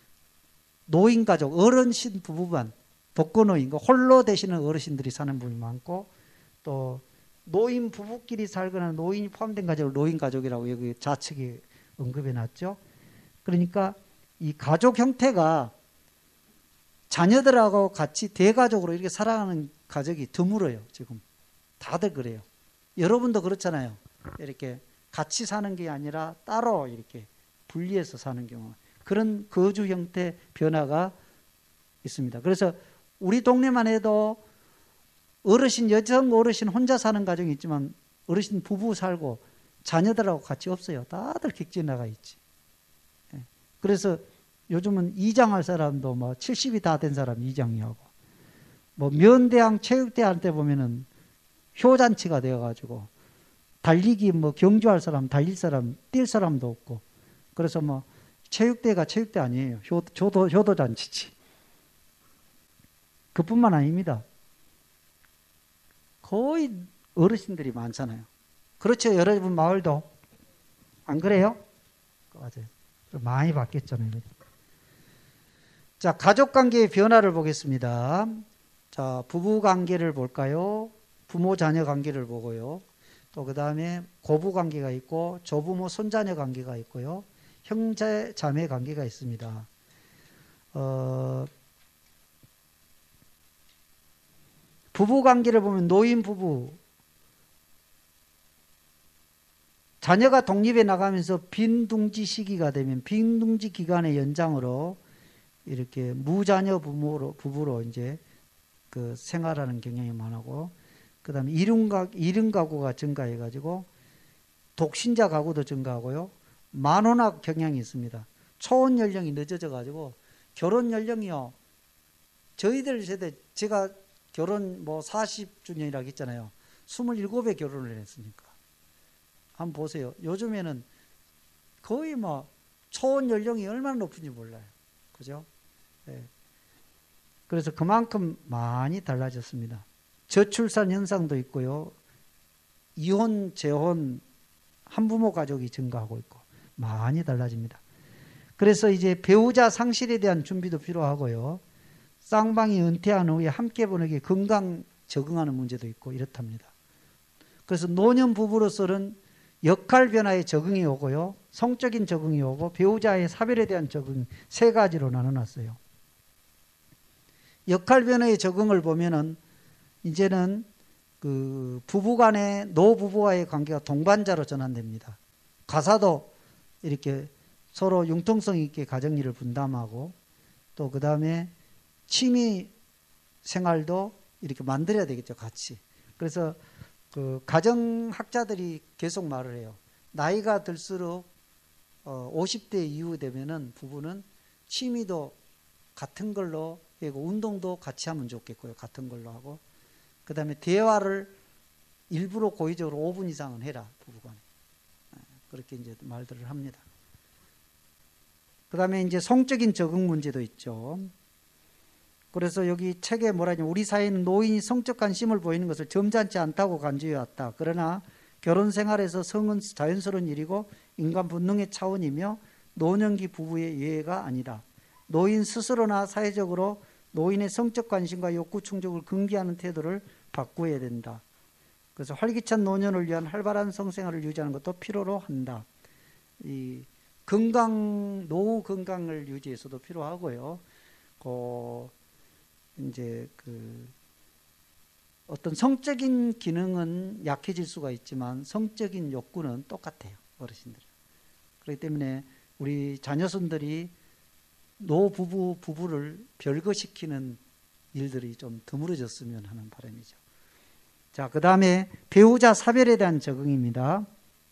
노인 가족, 어르신 부부만 독거노인, 홀로 되시는 어르신들이 사는 분이 많고 또 노인 부부끼리 살거나 노인이 포함된 가족을 노인 가족이라고 여기 좌측에 언급해 놨죠. 그러니까 이 가족 형태가 자녀들하고 같이 대가족으로 이렇게 살아가는 가족이 드물어요. 지금 다들 그래요. 여러분도 그렇잖아요. 이렇게 같이 사는 게 아니라 따로 이렇게 분리해서 사는 경우 그런 거주 형태 변화가 있습니다. 그래서 우리 동네만 해도 어르신, 여성 어르신 혼자 사는 가정이 있지만 어르신 부부 살고 자녀들하고 같이 없어요. 다들 객지에 나가 있지. 그래서 요즘은 이장할 사람도 뭐 칠십이 다 된 사람 이장이 하고, 뭐 면대항 체육대항 때 보면은 효잔치가 되어가지고 달리기 뭐 경주할 사람, 달릴 사람, 뛸 사람도 없고, 그래서 뭐 체육대가 체육대 아니에요. 효, 효도, 효도잔치지. 그뿐만 아닙니다. 거의 어르신들이 많잖아요. 그렇죠. 여러분 마을도 안 그래요? 맞아요. 많이 바뀌었잖아요. 자, 가족관계의 변화를 보겠습니다. 자, 부부관계를 볼까요? 부모-자녀 관계를 보고요. 또 그 다음에 고부관계가 있고 조부모 손자녀 관계가 있고요. 형제-자매 관계가 있습니다. 어, 부부관계를 보면 노인 부부, 자녀가 독립해 나가면서 빈둥지 시기가 되면 빈둥지 기간의 연장으로 이렇게 무자녀 부모로, 부부로 이제 그 생활하는 경향이 많고, 그 다음에 이륜 가구가 증가해가지고 독신자 가구도 증가하고요. 만혼학 경향이 있습니다. 초혼 연령이 늦어져가지고 결혼 연령이요. 저희들 세대, 제가 결혼 뭐 사십 주년이라고 했잖아요. 스물일곱에 결혼을 했으니까. 한번 보세요. 요즘에는 거의 뭐 초혼 연령이 얼마나 높은지 몰라요. 그죠? 네. 그래서 그만큼 많이 달라졌습니다. 저출산 현상도 있고요. 이혼, 재혼, 한부모 가족이 증가하고 있고 많이 달라집니다. 그래서 이제 배우자 상실에 대한 준비도 필요하고요. 쌍방이 은퇴한 후에 함께 보내기 건강 적응하는 문제도 있고 이렇답니다. 그래서 노년 부부로서는 역할 변화에 적응이 오고요. 성적인 적응이 오고 배우자의 사별에 대한 적응 세 가지로 나눠놨어요. 역할 변화의 적응을 보면은 이제는 그 부부 간의 노부부와의 관계가 동반자로 전환됩니다. 가사도 이렇게 서로 융통성 있게 가정일을 분담하고 또 그 다음에 취미 생활도 이렇게 만들어야 되겠죠, 같이. 그래서 그 가정학자들이 계속 말을 해요. 나이가 들수록 어 오십 대 이후 되면은 부부는 취미도 같은 걸로 하고 운동도 같이 하면 좋겠고요. 같은 걸로 하고. 그 다음에 대화를 일부러 고의적으로 오 분 이상은 해라, 부부간에. 그렇게 이제 말들을 합니다. 그 다음에 이제 성적인 적응 문제도 있죠. 그래서 여기 책에 뭐라 하냐면 우리 사회는 노인이 성적 관심을 보이는 것을 점잖지 않다고 간주해 왔다. 그러나 결혼 생활에서 성은 자연스러운 일이고 인간 본능의 차원이며 노년기 부부의 예외가 아니다. 노인 스스로나 사회적으로 노인의 성적 관심과 욕구 충족을 금기하는 태도를 바꾸어야 된다. 그래서 활기찬 노년을 위한 활발한 성생활을 유지하는 것도 필요로 한다. 이 건강, 노후 건강을 유지해서도 필요하고요. 그 이제 그 어떤 성적인 기능은 약해질 수가 있지만 성적인 욕구는 똑같아요, 어르신들. 그렇기 때문에 우리 자녀손들이 노부부 부부를 별거시키는 일들이 좀 드물어졌으면 하는 바람이죠. 자, 그 다음에 배우자 사별에 대한 적응입니다.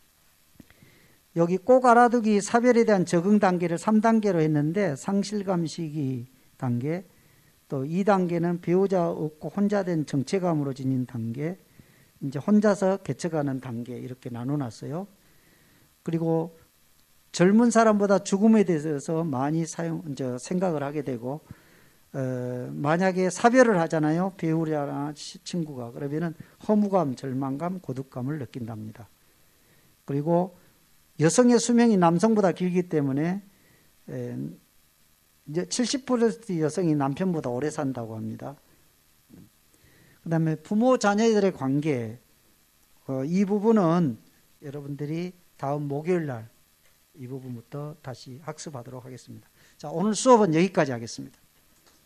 여기 꼭 알아두기 사별에 대한 적응 단계를 삼 단계로 했는데 상실감 시기 단계, 또 이 단계는 배우자 없고 혼자 된 정체감으로 지닌 단계, 이제 혼자서 개척하는 단계 이렇게 나눠놨어요. 그리고 젊은 사람보다 죽음에 대해서 많이 사용, 이제 생각을 하게 되고, 어, 만약에 사별을 하잖아요. 배우자나 친구가. 그러면은 허무감, 절망감, 고독감을 느낀답니다. 그리고 여성의 수명이 남성보다 길기 때문에 에, 이제 칠십 퍼센트 여성이 남편보다 오래 산다고 합니다. 그 다음에 부모 자녀들의 관계, 어, 이 부분은 여러분들이 다음 목요일 날 이 부분부터 다시 학습하도록 하겠습니다. 자, 오늘 수업은 여기까지 하겠습니다.